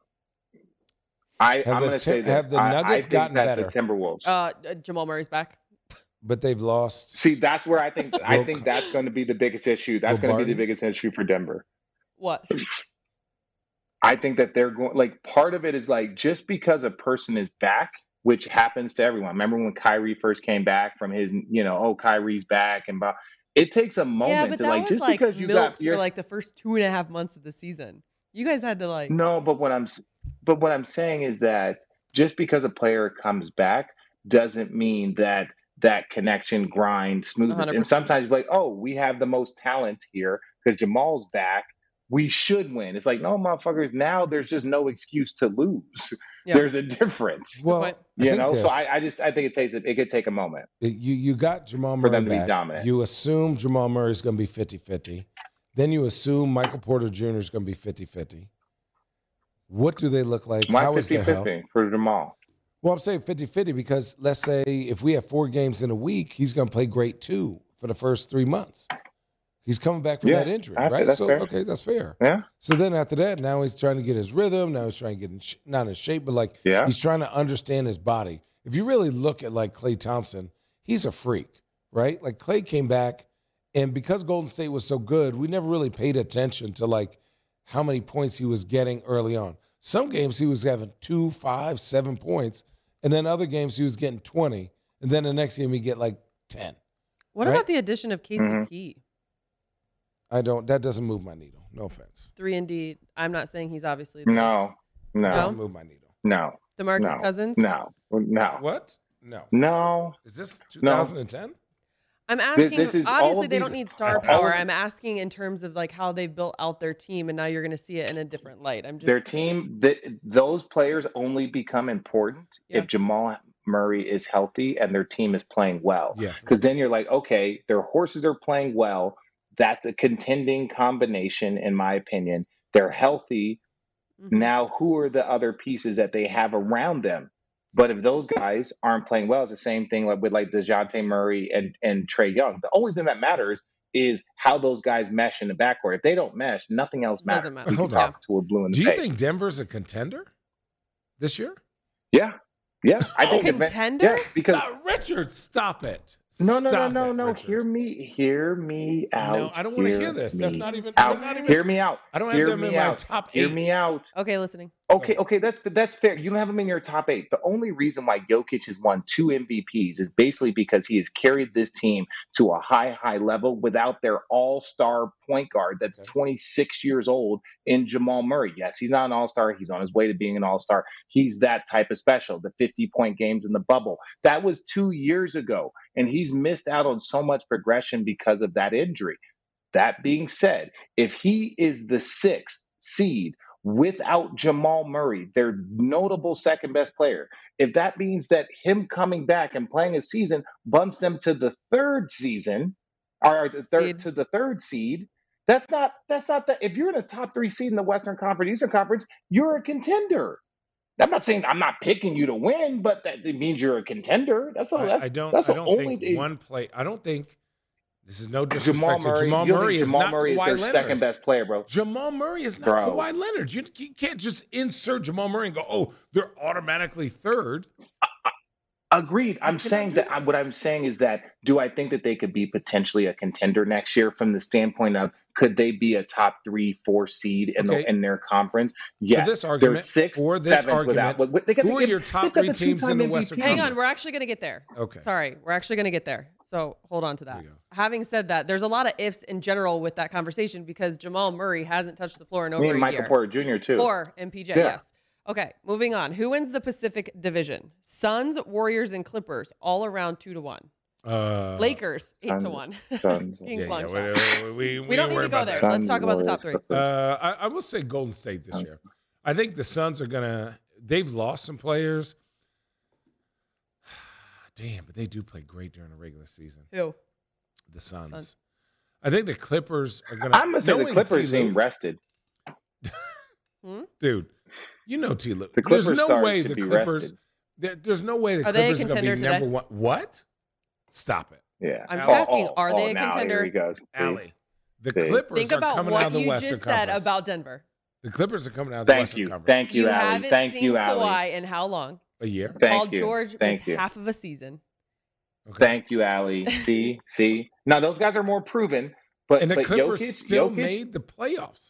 I Have I'm the gonna Tim- say this. have the I- I, Nuggets think gotten that better? the Timberwolves. Uh, uh, Jamal Murray's back. but they've lost. See, that's where I think I Will- think that's going to be the biggest issue. That's Will going to be the Barton? biggest issue for Denver. What? I think that they're going like part of it is like just because a person is back, which happens to everyone. Remember when Kyrie first came back from his, you know, oh Kyrie's back and blah. It takes a moment yeah, but to that like was just like because you milked got your for like the first two and a half months of the season. You guys had to like. no, but what I'm s- but what I'm saying is that just because a player comes back doesn't mean that that connection, grind, smoothness, one hundred and percent. sometimes like, oh, we have the most talent here because Jamal's back. We should win. It's like, no, motherfuckers. Now there's just no excuse to lose. Yeah. There's a difference. Well, point. I You think know, so this. I, I just I think it takes it could take a moment. It- you you got Jamal For Murray them to be back. dominant. You assume Jamal Murray is going to be fifty-fifty. Then you assume Michael Porter Junior is going to be fifty-fifty. What do they look like? Why How is their health? fifty-fifty for Jamal? Well, I'm saying fifty-fifty because let's say if we have four games in a week, he's going to play great too for the first three months. He's coming back from Yeah, that injury, I- right? that's So fair. okay, that's fair. Yeah, So then after that, now he's trying to get his rhythm. Now he's trying to get in sh- not in shape, but like yeah. he's trying to understand his body. If you really look at like Klay Thompson, he's a freak, right? Like Klay came back, and because Golden State was so good, we never really paid attention to like how many points he was getting early on. Some games he was having two, five, seven points, and then other games he was getting twenty, and then the next game he get like ten. What Right? about the addition of K C P? I don't. That doesn't move my needle. No offense. Three and D. I'm not saying he's obviously the No, no, Doesn't move my needle. no, DeMarcus no, Cousins. no, no, What? No. no. Is this No. twenty ten? I'm asking, this is all obviously of they these- don't need star all power. of- I'm asking in terms of like how they've built out their team, and now you're going to see it in a different light. I'm just Their team, th- those players only become important Yeah. if Jamal Murray is healthy and their team is playing well. Yeah. Because then you're like, okay, their horses are playing well. That's a contending combination, in my opinion. They're healthy. Mhm. Now, who are the other pieces that they have around them? But if those guys aren't playing well, it's the same thing like with like DeJounte Murray and, and Trae Young. The only thing that matters is how those guys mesh in the backcourt. If they don't mesh, nothing else matters. Doesn't matter. We can Hold on. talk to a blue in the Do you face. think Denver's a contender this year? Yeah, yeah. I think if- Contender? Yeah, because Uh, Richard, stop it. no, no, Stop no, it, no, no. Richard. Hear me, hear me out. No, I don't want to hear this. That's me not even. out. I'm not even. Hear me out. I don't have hear them me in my out. top Hear eight. me out. Okay, listening. Okay, okay, that's that's fair. You don't have him in your top eight. The only reason why Jokic has won two M V Ps is basically because he has carried this team to a high, high level without their all-star point guard that's Okay. twenty-six years old in Jamal Murray. Yes, he's not an all-star. He's on his way to being an all-star. He's that type of special, the fifty-point games in the bubble. That was two years ago, and he's missed out on so much progression because of that injury. That being said, if he is the sixth seed without Jamal Murray, their notable second best player, if that means that him coming back and playing a season bumps them to the third season, or the third Seed. to the third seed, that's not that's not that. If you're in a top three seed in the Western Conference, Eastern Conference, you're a contender. I'm not saying I'm not picking you to win, but that it means you're a contender. That's all. I, That's I don't. that's I the don't only think thing. one play. I don't think this is no Jamal disrespect to Murray. Jamal you don't Murray. think Is Jamal not Murray is Kawhi their Leonard. second best player, bro. Jamal Murray is not Bro. Kawhi Leonard. You, you can't just insert Jamal Murray and go, oh, they're automatically third. Agreed. I'm cannot saying do that, that. what I'm saying is that do I think that they could be potentially a contender next year from the standpoint of could they be a top three, four seed in Okay. the, in their conference? Yes. this they're argument- sixth, for this seventh without. argument, With, they got who the- are your top they've got three the teams in two-time the M V P. Western Hang on, Conference? we're actually going to get there. Okay. Sorry, we're actually going to get there. So hold on to that. There you go. Having said that, there's a lot of ifs in general with that conversation because Jamal Murray hasn't touched the floor in over Me and a Michael year. Porter Junior too. Or M P J, Yeah. yes. Okay, moving on. Who wins the Pacific Division? Suns, Warriors, and Clippers, all around two to one. Uh, Lakers, eight to Suns- one. Suns. King yeah, long yeah, shot. we, we, we, We don't ain't need worried to go about there. that. Let's Suns, talk about the top Warriors, three. Uh, I, I will say Golden State this year. I think the Suns are gonna. They've lost some players. Damn, but they do play great during the regular season. Who? The Suns. Suns. I think the Clippers are gonna. I'm gonna say the knowing Clippers T. Lue- seem rested. Hmm? dude. You know T. Lue. The There's Clippers no stars way should the be Clippers. rested. There, there's no way the Are they a Clippers are gonna be contender number today? one. What? Stop it, Yeah. I'm Oh, just asking, oh, are oh, they a now contender? Here he goes. See? Allie. The See. Clippers Think are about coming out what of the you Western just said Conference. about Denver. The Clippers are coming out of the Thank Western you. Conference. Thank you, You Allie. haven't Thank seen you, Allie. Kawhi in how long? A year. Thank Paul you. George Thank was you. half of a season. Okay. Thank you, Allie. See, see. Now those guys are more proven, but And the but Clippers Jokic, still Jokic, made the playoffs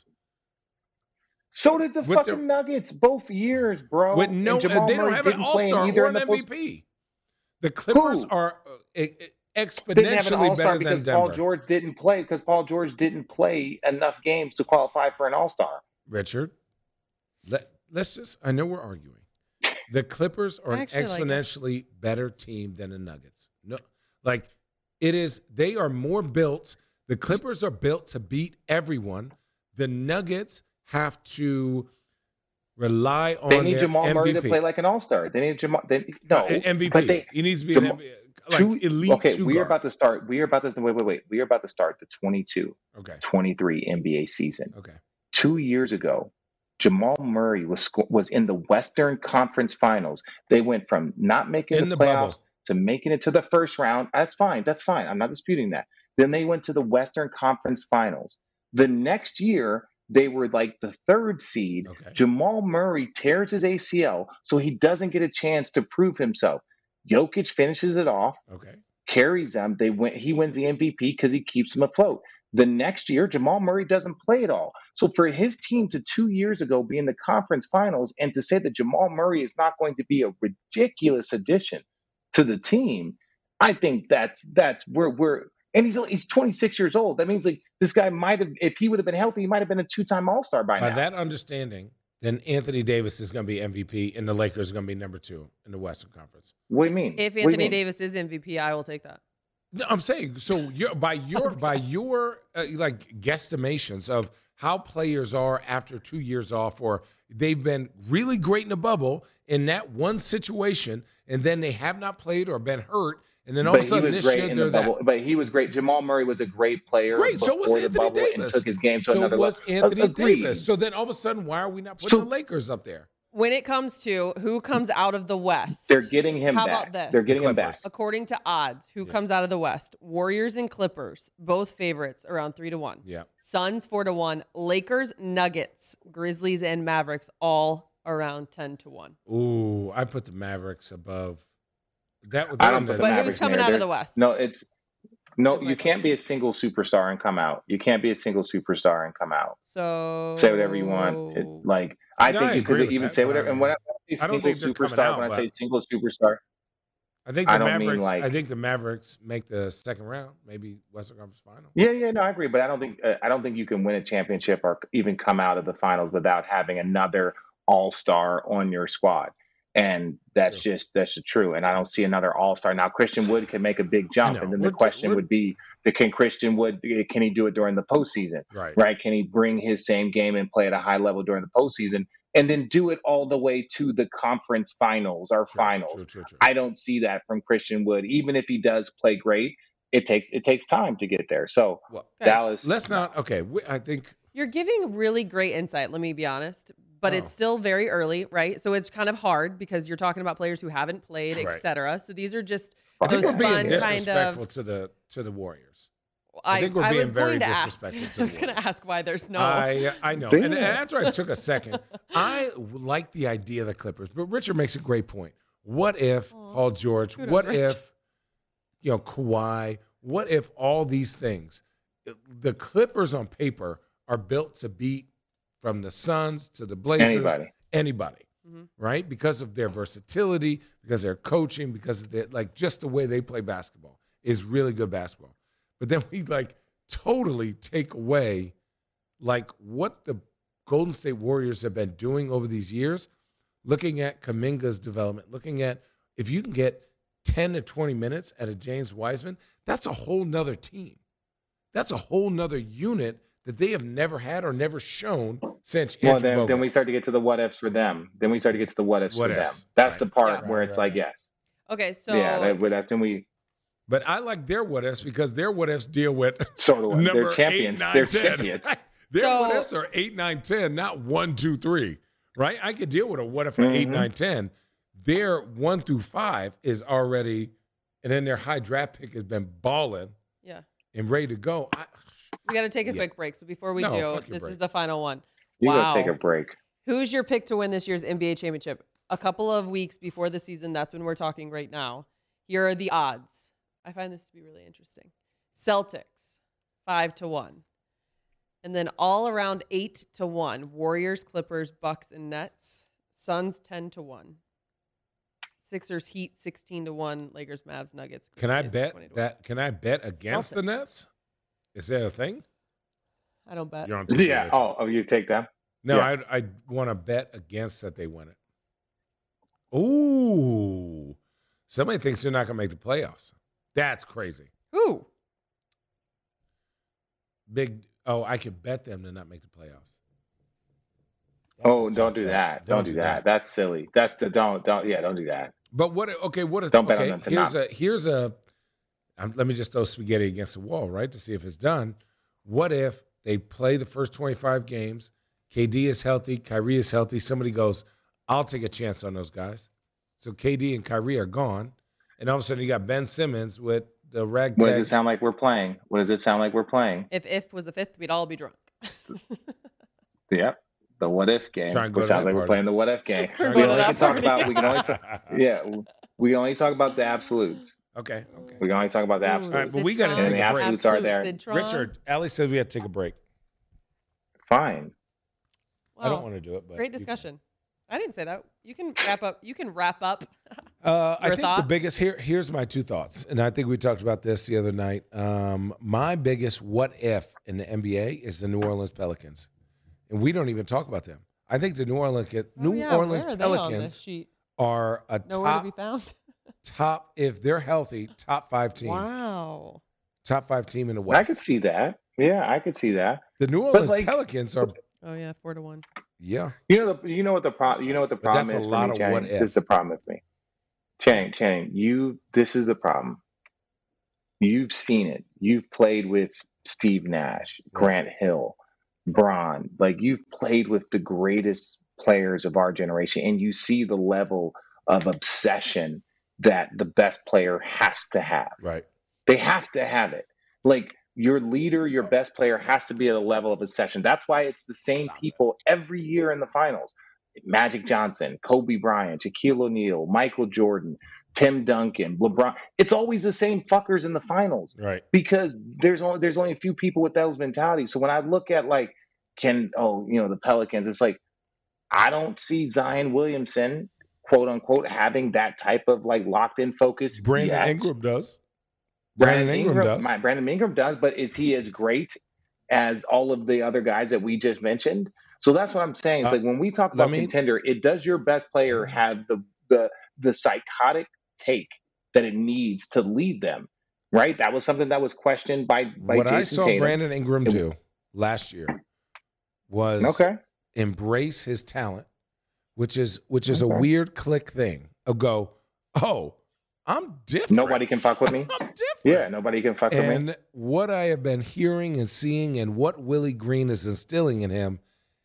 so did the with fucking their- Nuggets both years, bro. with no. And Jamal They don't Murray have an didn't All play in Star either or in an the M V post- P. The Clippers Who? are uh, e- e- They didn't have an exponentially All-Star better because than Paul Denver. George didn't play because Paul George didn't play enough games to qualify for an All-Star. Richard, let, let's just. I know we're arguing. The Clippers are I an actually like it. exponentially better team than the Nuggets. No, like it is. They are more built. The Clippers are built to beat everyone. The Nuggets have to rely on They need their Jamal M V P. Murray to play like an All-Star. They need Jamal. They, no, Uh, M V P. but they he needs to be Jamal- an M V P. Like two, elite okay, two we are guard. about to start. We are about to wait, wait, wait. We are about to start the twenty-two Okay. twenty-three N B A season. Okay. Two years ago, Jamal Murray was sco- was in the Western Conference Finals. They went from not making In the the playoffs bubble. to making it to the first round. That's fine. That's fine. I'm not disputing that. Then they went to the Western Conference Finals. The next year, they were like the third seed. Okay. Jamal Murray tears his A C L, so he doesn't get a chance to prove himself. Jokic finishes it off, Okay. carries them. They win. He wins the M V P because he keeps them afloat. The next year, Jamal Murray doesn't play at all. So for his team to two years ago be in the conference finals and to say that Jamal Murray is not going to be a ridiculous addition to the team, I think that's that's where we're. And he's he's twenty-six years old. That means like this guy might have, if he would have been healthy, he might have been a two-time All-Star by, By now. that understanding, then Anthony Davis is going to be M V P, and the Lakers are going to be number two in the Western Conference. What do you mean? If What do you Anthony mean? Davis is M V P, I will take that. No, I'm saying so. You're, by your by your uh, like guesstimations of how players are after two years off, or they've been really great in the bubble in that one situation, and then they have not played or been hurt, and then all But of a he sudden was this great year in they're the bubble. that. But he was great. Jamal Murray was a great player. Great. So was before the Anthony bubble and Davis. took his game to so another was level. Anthony Agreed. Davis. So then all of a sudden, why are we not putting So- the Lakers up there? When it comes to who comes out of the West, They're getting him How back. about this? They're getting him back. Clippers. according to odds, who comes out of the West? Warriors and Clippers, both favorites, around three to one. Yeah. Suns four to one. Lakers, Nuggets, Grizzlies, and Mavericks all around ten to one. Ooh, I put the Mavericks above. That was. I don't put the But Mavericks who's coming near out of there. the West? No, it's no. That's my You can't question. be a single superstar and come out. You can't be a single superstar and come out. So Say whatever you want. It, like I No, think I you agree could with even that, say but whatever. I And mean, when I say I don't single think they're coming superstar, out, when I but- say single superstar, I think the I don't mean, Mavericks. like- I think the Mavericks make the second round, maybe Western Conference Final. yeah, yeah, no, I agree. But I don't think uh, I don't think you can win a championship or even come out of the finals without having another all star on your squad. And that's True. just that's just true. And I don't see another all star now. Christian Wood can make a big jump, know. and then We're the t- question we're would be: the can Christian Wood can he do it during the postseason? Right. Right? Can he bring his same game and play at a high level during the postseason, and then do it all the way to the conference finals or True, finals? True, true, true. I don't see that from Christian Wood. Even if he does play great, it takes it takes time to get there. So Well, Guys, Dallas, let's not. Okay, we, I think. You're giving really great insight, let me be honest, but Oh. it's still very early, right? So it's kind of hard because you're talking about players who haven't played, Right. et cetera. So these are just I think those we're being fun kind disrespectful of. to the to the Warriors. I, I think we're I being was very going to ask. disrespectful to I was the going to Warriors. ask why there's no. I I know. Damn. And after I took a second, I like the idea of the Clippers. But Richard makes a great point. What if Aw. Paul George? Kudos, What Rich. if you know Kawhi? What if all these things? The Clippers on paper are built to beat from the Suns to the Blazers. Anybody. Anybody. Mhm. Right? Because of their versatility, because of their coaching, because of their like just the way they play basketball is really good basketball. But then we like totally take away like what the Golden State Warriors have been doing over these years, looking at Kuminga's development, looking at if you can get ten to twenty minutes at a James Wiseman, that's a whole nother team. That's a whole nother unit that they have never had or never shown since well, Andrew then, Bogut. then we start to get to the what ifs for them. Then we start to get to the what ifs What for ifs. them. That's Right. the part Yeah. where Right, it's right, like right. yes, Okay, so yeah. That, but that's when we But I like their what ifs because their what ifs deal with sort of number they're champions. Eight, nine, they're ten. champions. Their So- what ifs are eight, nine, ten, not one, two, three. Right? I could deal with a what if for eight, Mhm. nine, ten. Their one through five is already, and then their high draft pick has been balling yeah, and ready to go. I, we got to take a Yeah. quick break. So before we No, do, fuck your this break. is the final one. You wow. gotta take a break. Who's your pick to win this year's N B A championship? A couple of weeks before the season, that's when we're talking right now. Here are the odds. I find this to be really interesting. Celtics, five to one. And then all around eight to one. Warriors, Clippers, Bucks, and Nets. Suns, ten to one. Sixers, Heat, sixteen to one. Lakers, Mavs, Nuggets. can I Grizzlies, bet twenty to one. that? Can I bet against the Celtics. Nets? Is that a thing? I don't bet. You're on T V, Yeah. Richard. Oh, oh, you take them. No, Yeah. I I want to bet against that they win it. Ooh, somebody thinks they're not going to make the playoffs. That's crazy. Who? Big. Oh, I could bet them to not make the playoffs. That's Oh, a don't tough do bet. that. Don't, do that. That's silly. That's the don't don't yeah. Don't do that. But what? Okay, what is? Don't bet on okay, them to here's not. a here's a. Um, let me just throw spaghetti against the wall, right, to see if it's done. What if they play the first twenty-five games? K D is healthy. Kyrie is healthy. Somebody goes, I'll take a chance on those guys. So K D and Kyrie are gone, and all of a sudden you got Ben Simmons with the What does ragtag. it sound like we're playing? What does it sound like we're playing? If if was a fifth, we'd all be drunk. Yep. The what if game. Try and go It to sounds that like we're party. playing the what if game. We're We going to only that can talk party. about. We can only talk. Yeah. We only talk about the absolutes. Okay, okay. We can only talk about the Ooh, absolutes. All right, but we gotta Citron. take a And the break. absolutes are there. Absolute Citron. Richard, Allie said we had to take a break. Fine. I don't Wow. want to do it, but Great you can. discussion. I didn't say that. You can wrap up. You can wrap up. Uh, I Your think the thought? biggest here. Here's my two thoughts, and I think we talked about this the other night. Um, my biggest what if in the N B A is the New Orleans Pelicans, and we don't even talk about them. I think the New Orleans Oh, New yeah, Orleans where are they on this Pelicans sheet? are a Nowhere to top be found. top if they're healthy top five team. Wow. Wow. Top five team in the I West. could see that. Yeah, I could see that. The New Orleans like- Pelicans are, Oh yeah, four to one. yeah. You know, the, you know what the problem. You know what the But problem that's a is lot for of me, what Channing. if. This is the problem with me. Channing, Channing, you. This is the problem. You've seen it. You've played with Steve Nash, Grant Hill, Bron. Like you've played with the greatest players of our generation, and you see the level of obsession that the best player has to have. Right. They have to have it. Like your leader, your best player has to be at a level of obsession. That's why it's the same people every year in the finals. Magic Johnson, Kobe Bryant, Shaquille O'Neal, Michael Jordan, Tim Duncan, LeBron. It's always the same fuckers in the finals Right. because there's only there's only a few people with those mentalities. So when I look at like can oh you know the Pelicans, it's like I don't see Zion Williamson, quote unquote, having that type of like locked in focus. Brandon yet. Ingram does. Brandon, Brandon Ingram, Ingram does. My, Brandon Ingram does, but is he as great as all of the other guys that we just mentioned? So that's what I'm saying. It's Uh, like when we talk let about me- contender, it does your best player have the the the psychotic take that it needs to lead them, right? That was something that was questioned by by What Jason I saw Tatum. Brandon Ingram It- do last year was Okay, embrace his talent, which is which is a Okay. weird click thing. Of go, oh, I'm different. nobody can fuck with me. I'm different. Yeah, nobody can fuck with me. And what I have been hearing and seeing and what Willie Green is instilling in him,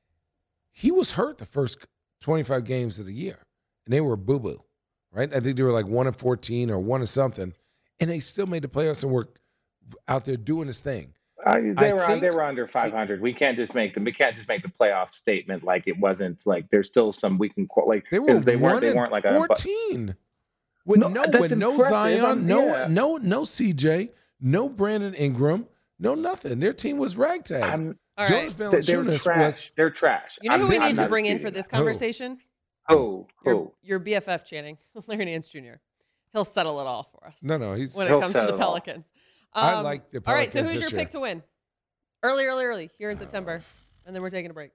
he was hurt the first twenty-five games of the year, and they were boo-boo, right? I think they were like one and fourteen or one and something, and they still made the playoffs and were out there doing his thing. Uh, they I were think- they were under five hundred. We can't just make them. We can't just make the playoff statement like it wasn't. Like there's still some we can quote. Like They were they weren't. one They and weren't like a. fourteen. With No, no, that's with no impressive. Zion, I'm- no, yeah. no, no C J, no Brandon Ingram, no nothing. Their team was ragtag. I'm, All George right. they- they're Valanciunas trash. was They're trash. You know I'm who we not- I'm need to not bring in disputing for this that. conversation? Who? Your, Who? your B F F Channing, Larry Nance Junior He'll settle it all for us no, no. He's when it He'll comes to the settle it all. Pelicans. I Um, like the All right, so Pelicans who's this your year. pick to win? Early, early, early, here in September. And then we're taking a break.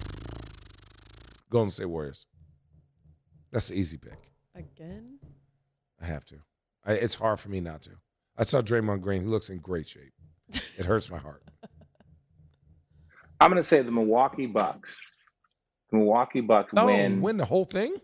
Golden State Warriors. That's the easy pick. Again? I have to. I, it's hard for me not to. I saw Draymond Green. He looks in great shape. It hurts my heart. I'm going to say the Milwaukee Bucks. The Milwaukee Bucks Oh, win. win the whole thing?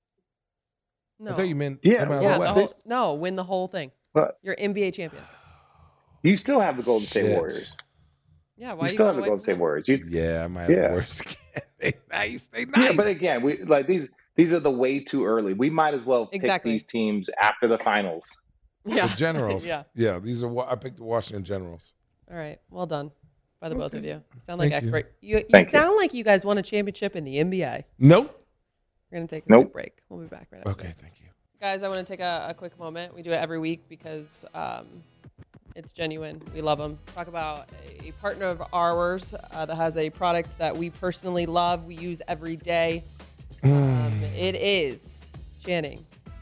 No. I thought you meant Yeah, come out yeah, of the the West. whole, no, win the whole thing. But You're N B A champion. you still have the Golden State Shit. Warriors. Yeah, why You do you still want have the to Golden State Warriors. You, Yeah, I might have Yeah. the worst again. They nice. They nice. Yeah, but again, we like these. These are the way too early. We might as well pick Exactly. these teams after the finals. The Generals. Yeah. yeah. These are what I picked the Washington Generals. All right. Well done by the both of Okay. you. You sound like Thank you. expert. You, you, Thank you. sound like you guys won a championship in the N B A. Nope. We're going to take a Nope. quick break. We'll be back right after Okay, this. thank you. Guys, I want to take a, a quick moment. We do it every week because um, it's genuine. We love them. Talk about a partner of ours uh, that has a product that we personally love, we use every day. Um, it is, Channing,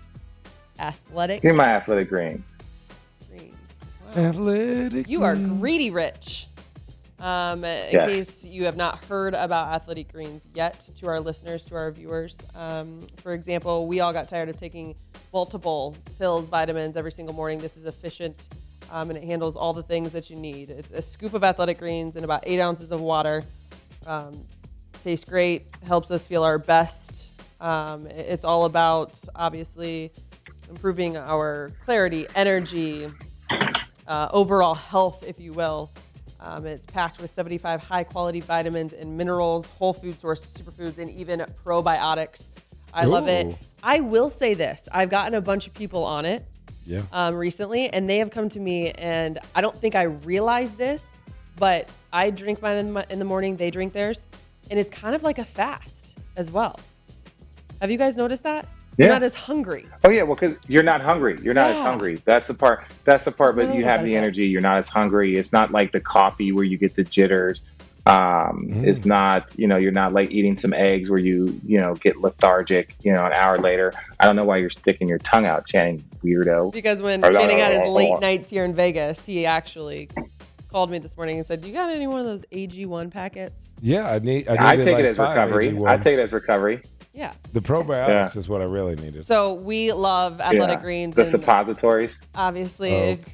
Athletic Give me my athletic greens. Greens. Wow. Athletic. You are Greens. greedy rich. Um, in Yes. case you have not heard about Athletic Greens yet, to our listeners, to our viewers, um, for example, we all got tired of taking multiple pills, vitamins every single morning. This is efficient, um, and it handles all the things that you need. It's a scoop of Athletic Greens and about eight ounces of water. Um, tastes great, helps us feel our best. Um, it- it's all about, obviously, improving our clarity, energy, uh, overall health, if you will. Um, it's packed with seventy-five high-quality vitamins and minerals, whole food sourced superfoods, and even probiotics. I love it. Ooh. I will say this. I've gotten a bunch of people on it Yeah. um, recently, and they have come to me, and I don't think I realized this, but I drink mine in, my, in the morning, they drink theirs, and it's kind of like a fast as well. Have you guys noticed that? You're Yeah. not as hungry. Oh yeah, well, because you're not hungry. You're not as Yeah. hungry. That's the part. That's the part. There's But no you have the benefit. energy. You're not as hungry. It's not like the coffee where you get the jitters. Um, Mm. It's not. You know, you're not like eating some eggs where you you know get lethargic. You know, an hour later. I don't know why you're sticking your tongue out, Channing, weirdo. Because when Or- Channing had his late nights here in Vegas, he actually called me this morning and said, "You got any one of those A G one packets?" Yeah, I need. I, I needed take like it as five recovery. A G I ones. take it as recovery. Yeah. The probiotics Yeah. is what I really needed. So we love Athletic Yeah. Greens, The and suppositories. obviously, if Okay.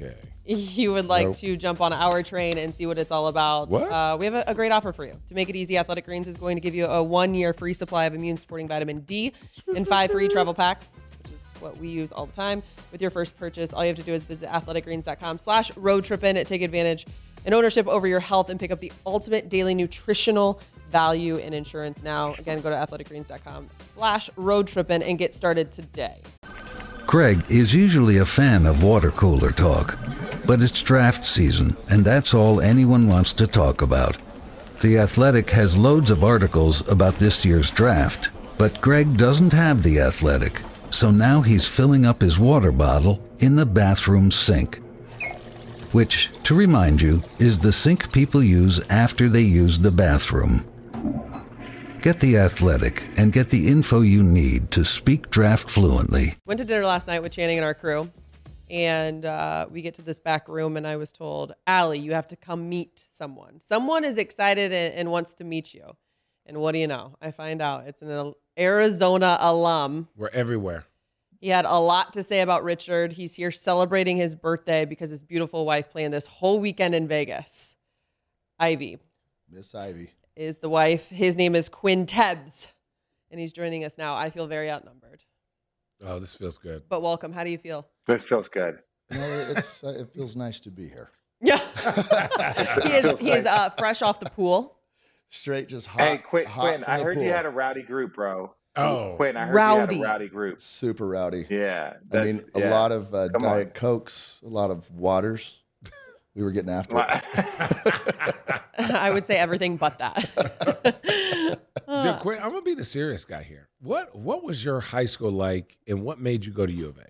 you would like Nope. to jump on our train and see what it's all about, What? Uh, we have a, a great offer for you. To make it easy, Athletic Greens is going to give you a one-year free supply of immune supporting vitamin D and five free travel packs, which is what we use all the time. With your first purchase, all you have to do is visit athleticgreens.com slash roadtrippin. Take advantage and ownership over your health and pick up the ultimate daily nutritional value in insurance now. Again, go to athleticgreens.com slash roadtrippin and get started today. Greg is usually a fan of water cooler talk, but it's draft season, and that's all anyone wants to talk about. The Athletic has loads of articles about this year's draft, but Greg doesn't have The Athletic, so now he's filling up his water bottle in the bathroom sink. Which, to remind you, is the sink people use after they use the bathroom. Get The Athletic and get the info you need to speak draft fluently. Went to dinner last night with Channing and our crew, and uh, we get to this back room, and I was told, Allie, you have to come meet someone. Someone is excited and, and wants to meet you. And what do you know? I find out it's an Arizona alum. We're everywhere. He had a lot to say about Richard. He's here celebrating his birthday because his beautiful wife planned this whole weekend in Vegas. Ivy Miss Ivy. is the wife. His name is Quinn Tebbs, and he's joining us now. I feel very outnumbered, Oh, this feels good. but welcome. How do you feel? This feels good. You know, it's, uh, it feels nice to be here. Yeah. he is, he is uh, fresh off the pool. Straight, just hot. Hey, Quinn, hot Quinn from I the heard pool. you had a rowdy group, bro. Oh. Quinn, I heard Rowdy. you had a rowdy group. Super rowdy. Yeah. I mean, that's- a yeah. lot of uh, Come on. Diet Cokes, a lot of waters. We were getting after it. I would say everything but that. Dude, Quinn, I'm gonna be the serious guy here. What What was your high school like, and what made you go to U of A?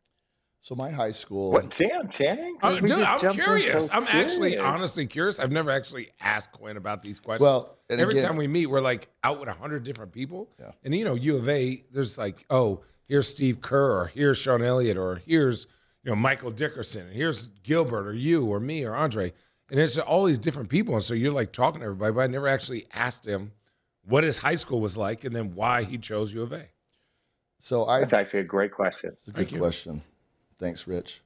So my high school. What, Jam, Channing? Oh, We dude, just I'm jumped in curious. so I'm actually serious. honestly curious. I've never actually asked Quinn about these questions. Well, and every again- time we meet, we're like out with a hundred different people. Yeah. And you know, U of A, there's like, oh, here's Steve Kerr, or here's Sean Elliott, or here's you know Michael Dickerson, and here's Gilbert, or you, or me, or Andre, and it's all these different people. And so you're like talking to everybody, but I never actually asked him what his high school was like, and then why he chose U of A. So I. That's actually a great question. It's a Thank good you. question. Thanks, Rich.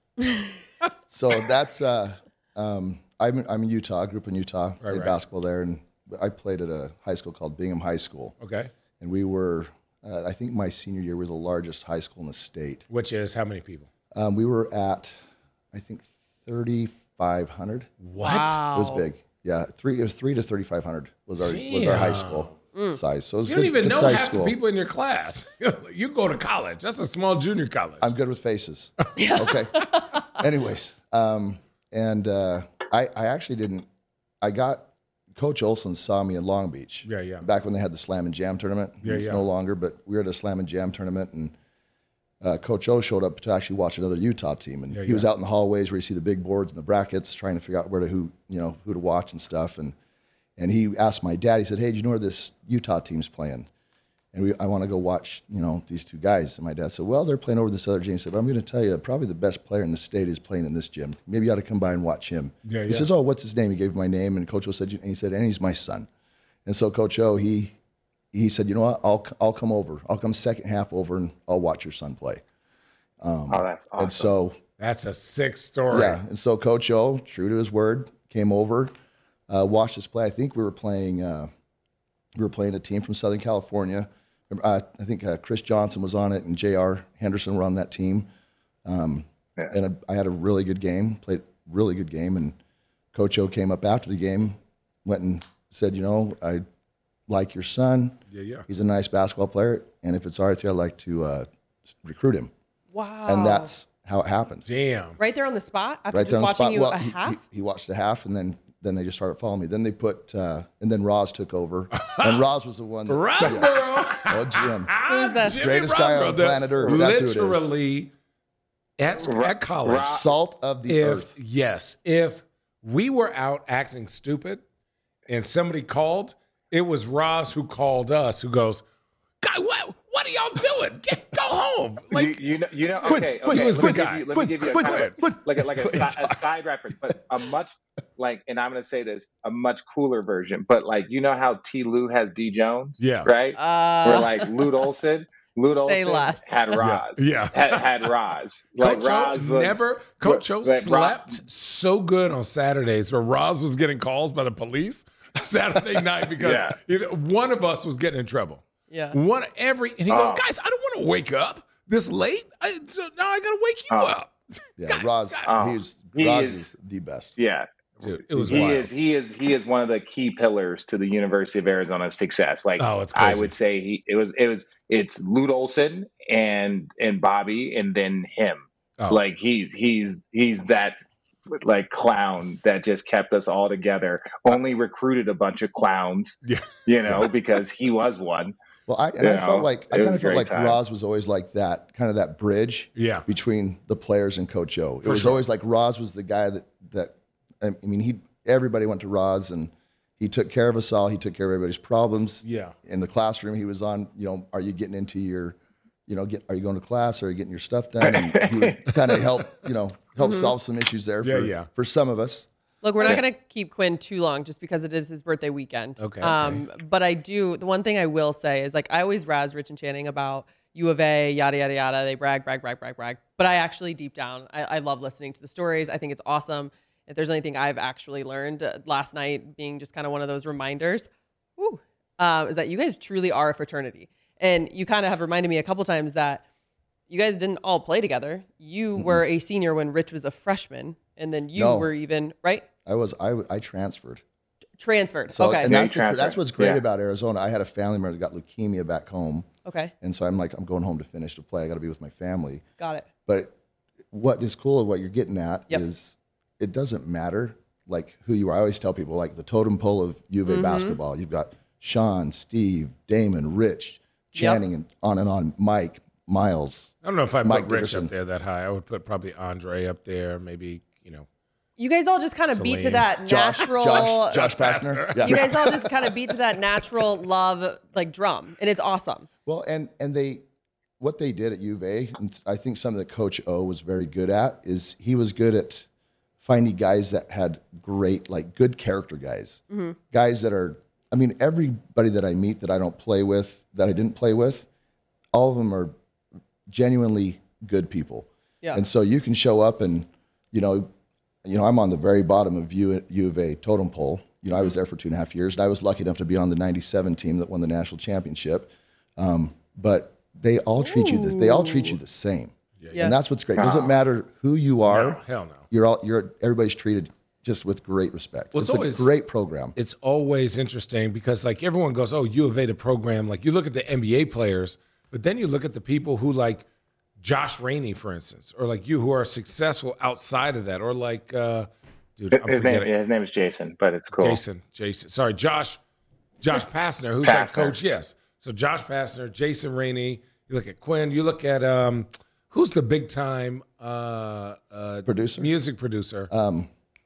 So that's uh, um, I'm I'm in Utah. I grew up in Utah. Played right. basketball there, and I played at a high school called Bingham High School. Okay, And we were, uh, I think my senior year, we were the largest high school in the state. which is how many people? Um, we were at, I think, thirty-five hundred. What? Wow. It was big. Yeah, three. It was three to thirty-five hundred was our was our high school size. So it was You good, don't even good know size half school. the people in your class. You go to college. That's a small junior college. I'm good with faces. Okay. Anyways, um, and uh, I I actually didn't. I got Coach Olson saw me in Long Beach. Yeah, yeah. Back when they had the Slam and Jam tournament. Yeah, it's yeah. no longer, but we were at a Slam and Jam tournament, and uh, Coach O showed up to actually watch another Utah team, and Yeah, he was yeah. out in the hallways where you see the big boards and the brackets, trying to figure out where to who you know who to watch and stuff, and and he asked my dad. He said, "Hey, do you know where this Utah team's playing?" And we, I want to go watch, you know, these two guys. And my dad said, well, they're playing over this other gym. He said, I'm going to tell you, probably the best player in the state is playing in this gym. Maybe you ought to come by and watch him. Yeah, he yeah. says, oh, what's his name? He gave me my name. And Coach O said, and he said, and he's my son. And so Coach O, he he said, you know what, I'll I'll come over. I'll come second half over and I'll watch your son play. Oh, that's awesome. And so, That's a sick story. yeah. And so Coach O, true to his word, came over, uh, watched us play. I think we were playing, uh, we were playing a team from Southern California. Uh, I think uh, Chris Johnson was on it, and J R Henderson were on that team. Um, Yeah. And I, I had a really good game, played a really good game. And Coach O came up after the game, went and said, you know, I like your son. Yeah, yeah. He's a nice basketball player, and if it's all right with you, I'd like to uh, recruit him. Wow. And that's how it happened. Damn. right there on the spot after Right just there on the watching spot. you Well, a he, half. he, he watched a half, and then then they just started following me. Then they put, uh, and then Roz took over, and Roz was the one. That, Rosboro. Oh, Jim. Who's this? Jimmy Greatest guy on Rosboro, the- planet Earth. That's who it is. Literally, at, at college, Salt of the if earth. yes, if we were out acting stupid and somebody called, it was Roz who called us. Who goes, "God, what? What are y'all doing? Get, go home!" Like you, you know, you know. Quinn, Okay, Quinn okay. was let the me guy. give you, let Quinn, me give you a Quinn, kind of Quinn, like a, like a, Quinn si- a side reference, but a much like, and I'm going to say this, a much cooler version. But like, you know how T. Lou has D. Jones, Yeah. right? Uh, We're like Lute Olson. Lute Say Olson less. had Roz. Yeah. Had, had Roz. Like Coach O Roz was never. Coach O like Roz- slept so good on Saturdays where Roz was getting calls by the police Saturday night because Yeah. either one of us was getting in trouble. Yeah. One every and he goes, Oh. guys, I don't want to wake up this late. I, so now I gotta wake you Oh. up. Yeah, God, Roz, God. Oh, he's he Roz is- is the best. Yeah. Dude, it was He wild. is he is he is one of the key pillars to the University of Arizona's success. Like Oh, it's I crazy. would say he it was it was it's Lute Olson and and Bobby and then him. Oh. Like he's he's he's that like clown that just kept us all together. Only recruited a bunch of clowns, Yeah. you know, because he was one. Well, I and You I know, felt like I it was kind a of felt great like time. Roz was always like that, kind of that bridge Yeah. between the players and Coach O. It For was sure. always like Roz was the guy that that I mean he everybody went to Roz and he took care of us all. He took care of everybody's problems. Yeah. In the classroom, he was on. You know, are you getting into your, you know, get are you going to class? Are you getting your stuff done? And he would kind of help, you know, help solve some issues there Yeah, for yeah. for some of us. Look, we're not going to keep Quinn too long just because it is his birthday weekend. Okay, Um, but I do, the one thing I will say is like, I always razz Rich and Channing about U of A, yada, yada, yada. They brag, brag, brag, brag, brag. But I actually deep down, I, I love listening to the stories. I think it's awesome. If there's anything I've actually learned uh, last night being just kind of one of those reminders, whew, uh, is that you guys truly are a fraternity. And you kind of have reminded me a couple times that you guys didn't all play together. You Mm-hmm. were a senior when Rich was a freshman. And then you No. were even, right? I was I I transferred. Transferred. So okay. and Yeah, that's he the, transferred. that's what's great Yeah. about Arizona. I had a family member that got leukemia back home, Okay. and so I'm like I'm going home to finish to play. I got to be with my family. Got it. But what is cool, what you're getting at Yep. is it doesn't matter like who you are. I always tell people like the totem pole of U of A Mm-hmm. basketball. You've got Sean, Steve, Damon, Rich, Channing, and on and on. Mike, Miles. I don't know if I Mike put Rich Dickerson. up there that high. I would put probably Andre up there, maybe, you know. You guys all just kind of beat to Celine. that Josh, natural. Josh, Josh Pastner. Yeah. You guys all just kind of beat to that natural love, like drum, and it's awesome. Well, and and they, what they did at U of A, and I think something that Coach O was very good at is he was good at finding guys that had great, like good character guys, Mm-hmm. guys that are. I mean, everybody that I meet that I don't play with, that I didn't play with, all of them are genuinely good people. Yeah. And so you can show up and, you know, you know, I'm on the very bottom of U, U of A totem pole. You know, I was there for two and a half years, and I was lucky enough to be on the ninety-seven team that won the national championship. Um, but they all treat you the, they all treat you the same, Yeah. and that's what's great. It doesn't matter who you are. No, hell no. You're all you're everybody's treated just with great respect. Well, it's it's always- a great program. It's always interesting because like everyone goes, oh, U of A, the program. Like you look at the N B A players, but then you look at the people who like Josh Rainey, for instance, or like you who are successful outside of that, or like, uh, dude, I'm His name forgetting. yeah, his name is Jason, but it's cool. Jason, Jason, sorry, Josh, Josh Pastner, who's that Pastner. coach? Yes. So Josh Pastner, Jason Rainey. You look at Quinn. You look at um, who's the big time uh, uh, Producer? music producer. Um,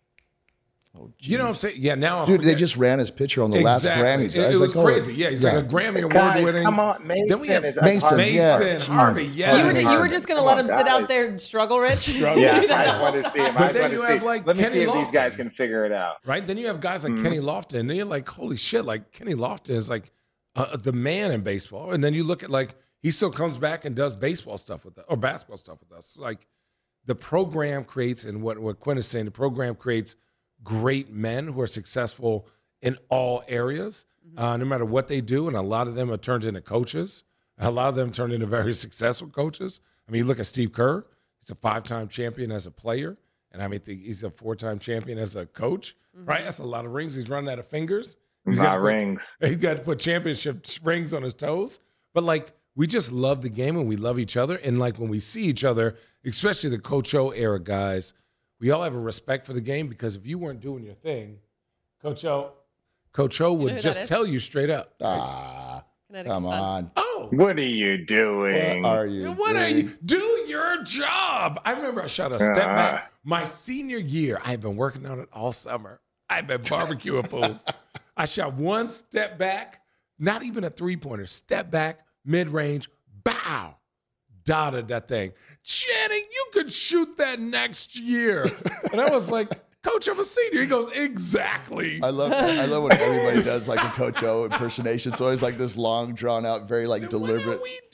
oh, you know what I'm saying? Yeah. Now, I'm Dude, they forgetting. just ran his picture on the last Grammys. It, I it was like, oh, crazy. it's- Yeah, he's like a Grammy award Guys, winning. come on, Mason. Then we have is Mason, Harvey. yes. Mason, Harvey, Jeez. yeah. You were, Harvey. you were just going to Come let on, him sit guys. out there and struggle, Rich? Yeah, You I did just that. want to see him. But I just then want you to have, see. like, Let me Kenny see if these Lofton. guys can figure it out. Right? Then you have guys like Mm-hmm. Kenny Lofton, and you're like, holy shit, like Kenny Lofton is like uh, the man in baseball. And then you look at like, he still comes back and does baseball stuff with us, or basketball stuff with us. Like the program creates, and what, what Quinn is saying, the program creates great men who are successful in all areas, uh, no matter what they do. And a lot of them are turned into coaches. A lot of them turned into very successful coaches. I mean, you look at Steve Kerr, he's a five-time champion as a player. And I mean, he's a four-time champion as a coach, right? That's a lot of rings. He's running out of fingers. He's got My to put- rings. He's got to put championship rings on his toes. But like, we just love the game and we love each other. And like when we see each other, especially the Coach O era guys, we all have a respect for the game because if you weren't doing your thing, Coach O, Coach O know would who just that is? tell you straight up. Ah, Connecticut come Sun. on. Oh, What are you doing? What are you? what are doing? you? Do your job. I remember I shot a step Uh-huh. back my senior year. I've been working on it all summer. I've been barbecuing fools. I shot one step back, not even a three pointer, step back, mid range, bow, dotted that thing. Channing, you could shoot that next year. And I was like, Coach, I'm a senior. He goes, exactly. I love I love when everybody does like a Coach O impersonation. It's always like this long, drawn out, very like What deliberate. are we doing?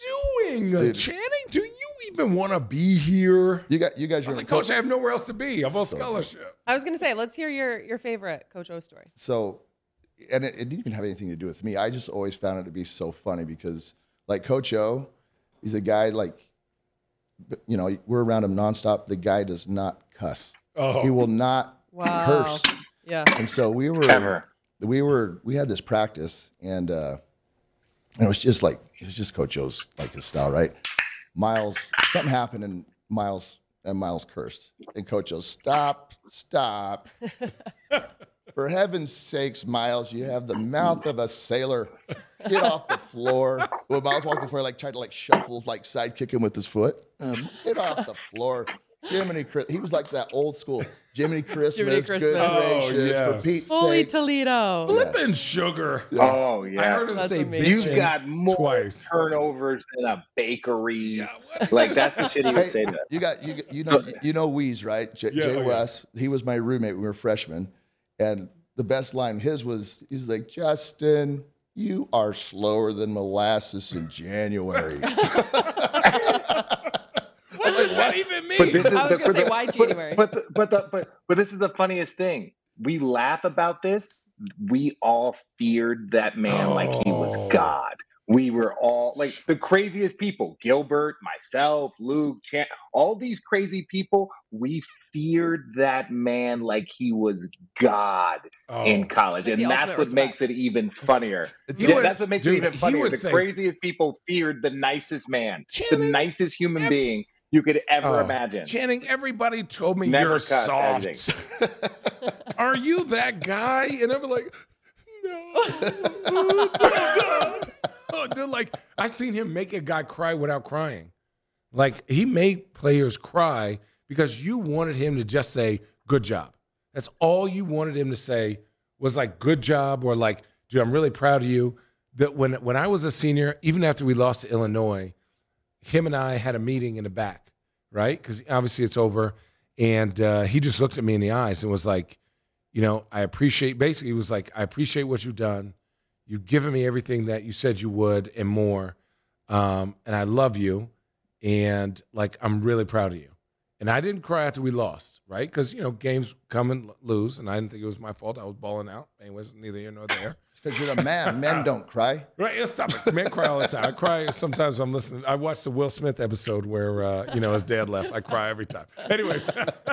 doing, uh, Channing? Do you even want to be here? You got you guys. I was are like, Coach, I have nowhere else to be. I'm on scholarship. I was going to say, let's hear your your favorite Coach O story. So, and it, it didn't even have anything to do with me. I just always found it to be so funny because, like, Coach O, he's a guy like, you know, we're around him nonstop. The guy does not cuss. Oh. He will not Wow. curse. Yeah. And so we were, Ever. we were, we had this practice, and uh, and it was just like it was just Coach O's like his style, right? Miles, something happened, and Miles and Miles cursed, and Coach O, stop, stop. For heaven's sakes, Miles, you have the mouth of a sailor. Get off the floor. Well, Miles walked the floor, like tried to like shuffle, like sidekick him with his foot. Um, get off the floor. Jiminy Chris. He was like that old school. Jiminy Christmas. Jiminy Christmas. Good Oh, gracious, yes. for Pete's Holy sakes. Toledo. Flipping sugar. Oh, I yeah. heard him That's say amazing. bitch You've got more twice. turnovers than a bakery. Yeah, what? Like, that's the shit he would Hey, say to us. you got you you know you know Weeze, right? J- Yeah, Jay oh, yeah. West. He was my roommate when we were freshmen, and the best line of his was he's like, Justin, you are slower than molasses in January. What does that even mean? But this is I was the- gonna but say, the- why but- January? But the, but the, but but this is the funniest thing. We laugh about this. We all feared that man like he was Oh. God. We were all like the craziest people. Gilbert, myself, Luke, Chan, all these crazy people. We feared that man like he was God Oh. in college, Like the and that's ultimate what respect. makes it even funnier. He Yeah, would- that's what makes dude, it even he funnier. would The say- craziest people feared the nicest man, the Channing, nicest human ev- being you could ever Oh, imagine. Channing, everybody told me Never you're cussed, soft. editing. Are you that guy? And I'm like, no. no, no. Oh, dude, like, I've seen him make a guy cry without crying. Like, he made players cry because you wanted him to just say, good job. That's all you wanted him to say was like, good job, or like, dude, I'm really proud of you. That when when I was a senior, even after we lost to Illinois, him and I had a meeting in the back, right? Because obviously it's over. And uh, he just looked at me in the eyes and was like, you know, I appreciate, basically he was like, I appreciate what you've done. You've given me everything that you said you would and more. Um, and I love you. And like, I'm really proud of you. And I didn't cry after we lost, right? Because, you know, games come and lose. And I didn't think it was my fault. I was balling out. Anyways, neither here nor there. Because you're a man. Men don't cry. Right, yeah, stop it. Men cry all the time. I cry sometimes I'm listening. I watched the Will Smith episode where, uh, you know, his dad left. I cry every time. Anyways,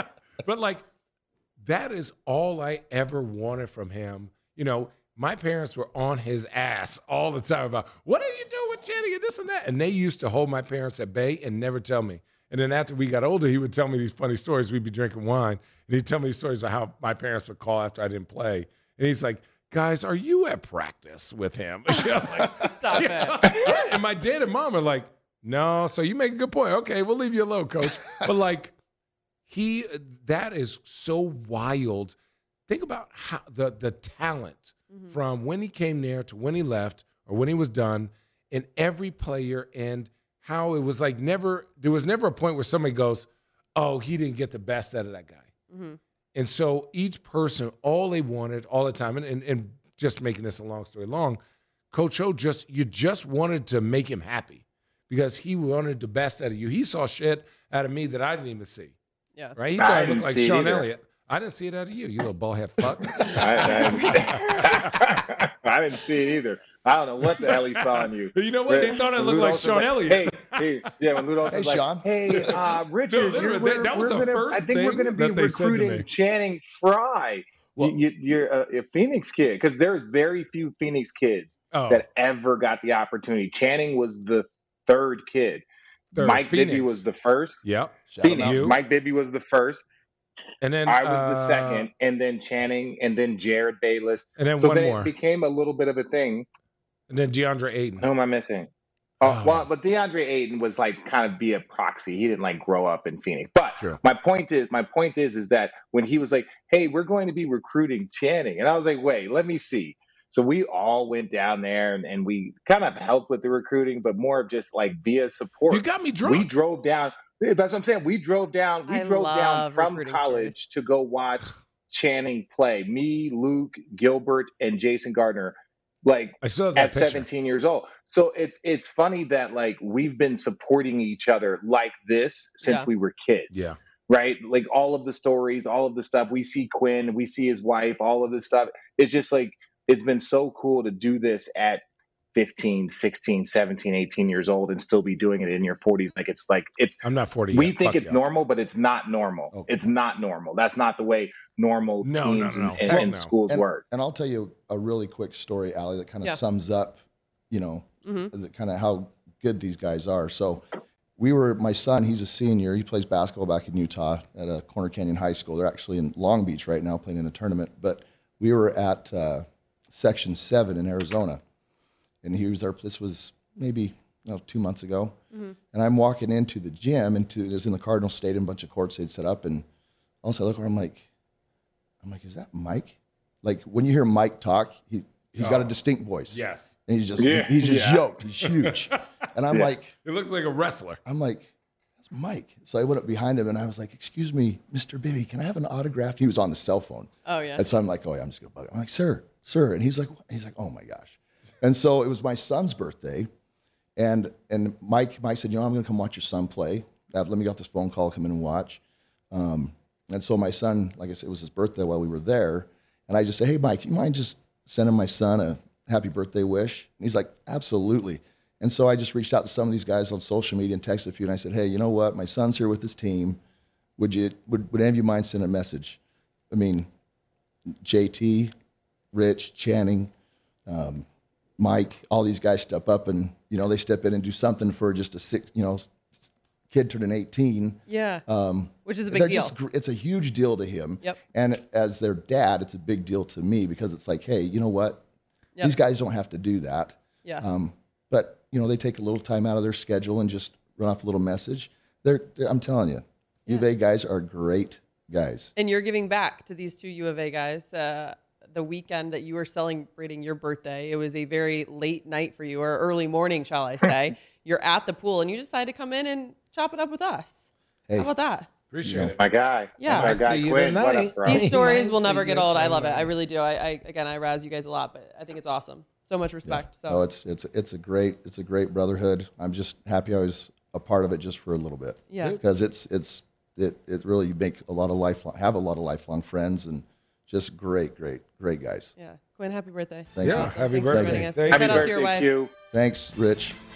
but like, that is all I ever wanted from him. You know, my parents were on his ass all the time about, what are you doing with Channing and this and that? And they used to hold my parents at bay and never tell me. And then after we got older, he would tell me these funny stories. We'd be drinking wine, and he'd tell me these stories about how my parents would call after I didn't play. And he's like, guys, are you at practice with him? You know, like, Stop yeah. it. And my dad and mom are like, no, so you make a good point. Okay, we'll leave you alone, coach. But like, he, that is so wild. Think about how the, the talent Mm-hmm. from when he came there to when he left or when he was done, and every player, and how it was like never, there was never a point where somebody goes, oh, he didn't get the best out of that guy. Mm-hmm. And so each person, all they wanted all the time, and, and, and just making this a long story long, Coach O just, you just wanted to make him happy because he wanted the best out of you. He saw shit out of me that I didn't even see, Yeah. right? He I thought I didn't looked like see it Sean either. Elliott. I didn't see it out of you, you little ballhead fuck. I, I, I didn't see it either. I don't know what the hell he saw in you. But you know what? They thought I When looked like Ludos was Sean Elliott. Hey, hey, yeah, when Ludos Hey, was like, Sean. hey, uh, Richard, No, literally, we're- that- that was we're the gonna- first I think we're thing going to be that they said to me. recruiting Channing Frye. Well- you, you, you're a, a Phoenix kid, because there's very few Phoenix kids Oh, that ever got the opportunity. Channing was the third kid. third, Mike Bibby Phoenix. was the first. Yep. Shout him Phoenix. out. You. Mike Bibby was the first. And then I was the uh, second, and then Channing, and then Jared Bayless. And then So one then more. it became a little bit of a thing. And then DeAndre Ayton. Who am I missing? Oh, Oh. well, but DeAndre Ayton was like kind of be a proxy. He didn't like grow up in Phoenix. But Sure. my point is, my point is, is that when he was like, "Hey, we're going to be recruiting Channing," and I was like, "Wait, let me see." So we all went down there and, and we kind of helped with the recruiting, but more of just like via support. You got me drunk. We drove down. That's what I'm saying. We drove down. We I drove down love from recruiting college stories. to go watch Channing play. Me, Luke, Gilbert, and Jason Gardner, like I saw that at picture. seventeen years old. So it's it's funny that like we've been supporting each other like this since Yeah. we were kids. Yeah. Right? Like all of the stories, all of the stuff. We see Quinn, we see his wife, all of this stuff. It's just like it's been so cool to do this at fifteen, sixteen, seventeen, eighteen years old and still be doing it in your forties. Like it's like it's I'm not forty we yet. think Fuck it's y'all. normal, but it's not normal. Okay. It's not normal. That's not the way normal No, no, teams no, no. and, and, Hell and no. schools and, work. and I'll tell you a really quick story, Allie, that kind of Yeah. sums up, you know, Mhm. the kind of how good these guys are. So we were, my son, he's a senior. He plays basketball back in Utah at a Corner Canyon High School. They're actually in Long Beach right now playing in a tournament. But we were at uh, Section seven in Arizona. And he was there, this was maybe you know, two months ago. Mm-hmm. And I'm walking into the gym, into it was in the Cardinal Stadium, a bunch of courts they'd set up. And also I look where I'm like, I'm like, is that Mike? Like when you hear Mike talk, he, he's got a distinct voice. Yes. And he's just, Yeah. he's just Yeah. yoked. He's huge. And I'm Yeah. like, It looks like a wrestler. I'm like, that's Mike. So I went up behind him and I was like, excuse me, Mister Bibby, can I have an autograph? He was on the cell phone. Oh yeah. And so I'm like, oh yeah, I'm just gonna bug him. I'm like, sir, sir. And he's like, he's like, oh my gosh. And so it was my son's birthday. And and Mike, Mike said, you know, I'm gonna come watch your son play. Uh, let me get off this phone call, come in and watch. Um, and so my son, like I said, it was his birthday while we were there. And I just said, hey Mike, you mind just sending my son a happy birthday wish? And he's like, absolutely. And so I just reached out to some of these guys on social media and texted a few, and I said, hey, you know what? My son's here with his team. Would you would, would any of you mind sending a message? I mean, J T, Rich, Channing, um, Mike, all these guys step up and, you know, they step in and do something for just a six, you know, kid turning eighteen. yeah. Um, Which is a big they're deal. just gr- it's a huge deal to him. Yep. And as their dad, it's a big deal to me because it's like, hey, you know what? Yep. These guys don't have to do that. Yeah. Um, but you know, they take a little time out of their schedule and just run off a little message. They're, they're I'm telling you, U of A guys are great guys. And you're giving back to these two U of A guys. Uh, the weekend that you were celebrating your birthday, it was a very late night for you, or early morning, shall I say. You're at the pool, and you decide to come in and chop it up with us. Hey. How about that? Appreciate it. My guy. Yeah. That's our See guy you Quinn. What tonight. up, bro? These Hey, stories man, will see never you get old. I love it. tonight. I really do. I, I again, I razz you guys a lot, but I think it's awesome. So much respect. So No, it's it's it's a great it's a great brotherhood. I'm just happy I was a part of it just for a little bit. Yeah. Because it's it's it it really you make a lot of lifelong have a lot of lifelong friends and just great great great guys. yeah, Quinn, happy birthday. Thank Yeah, you. happy Thanks for birthday. joining us. Thank Shout you. out Happy to your birthday, wife. Q. Thanks, Rich.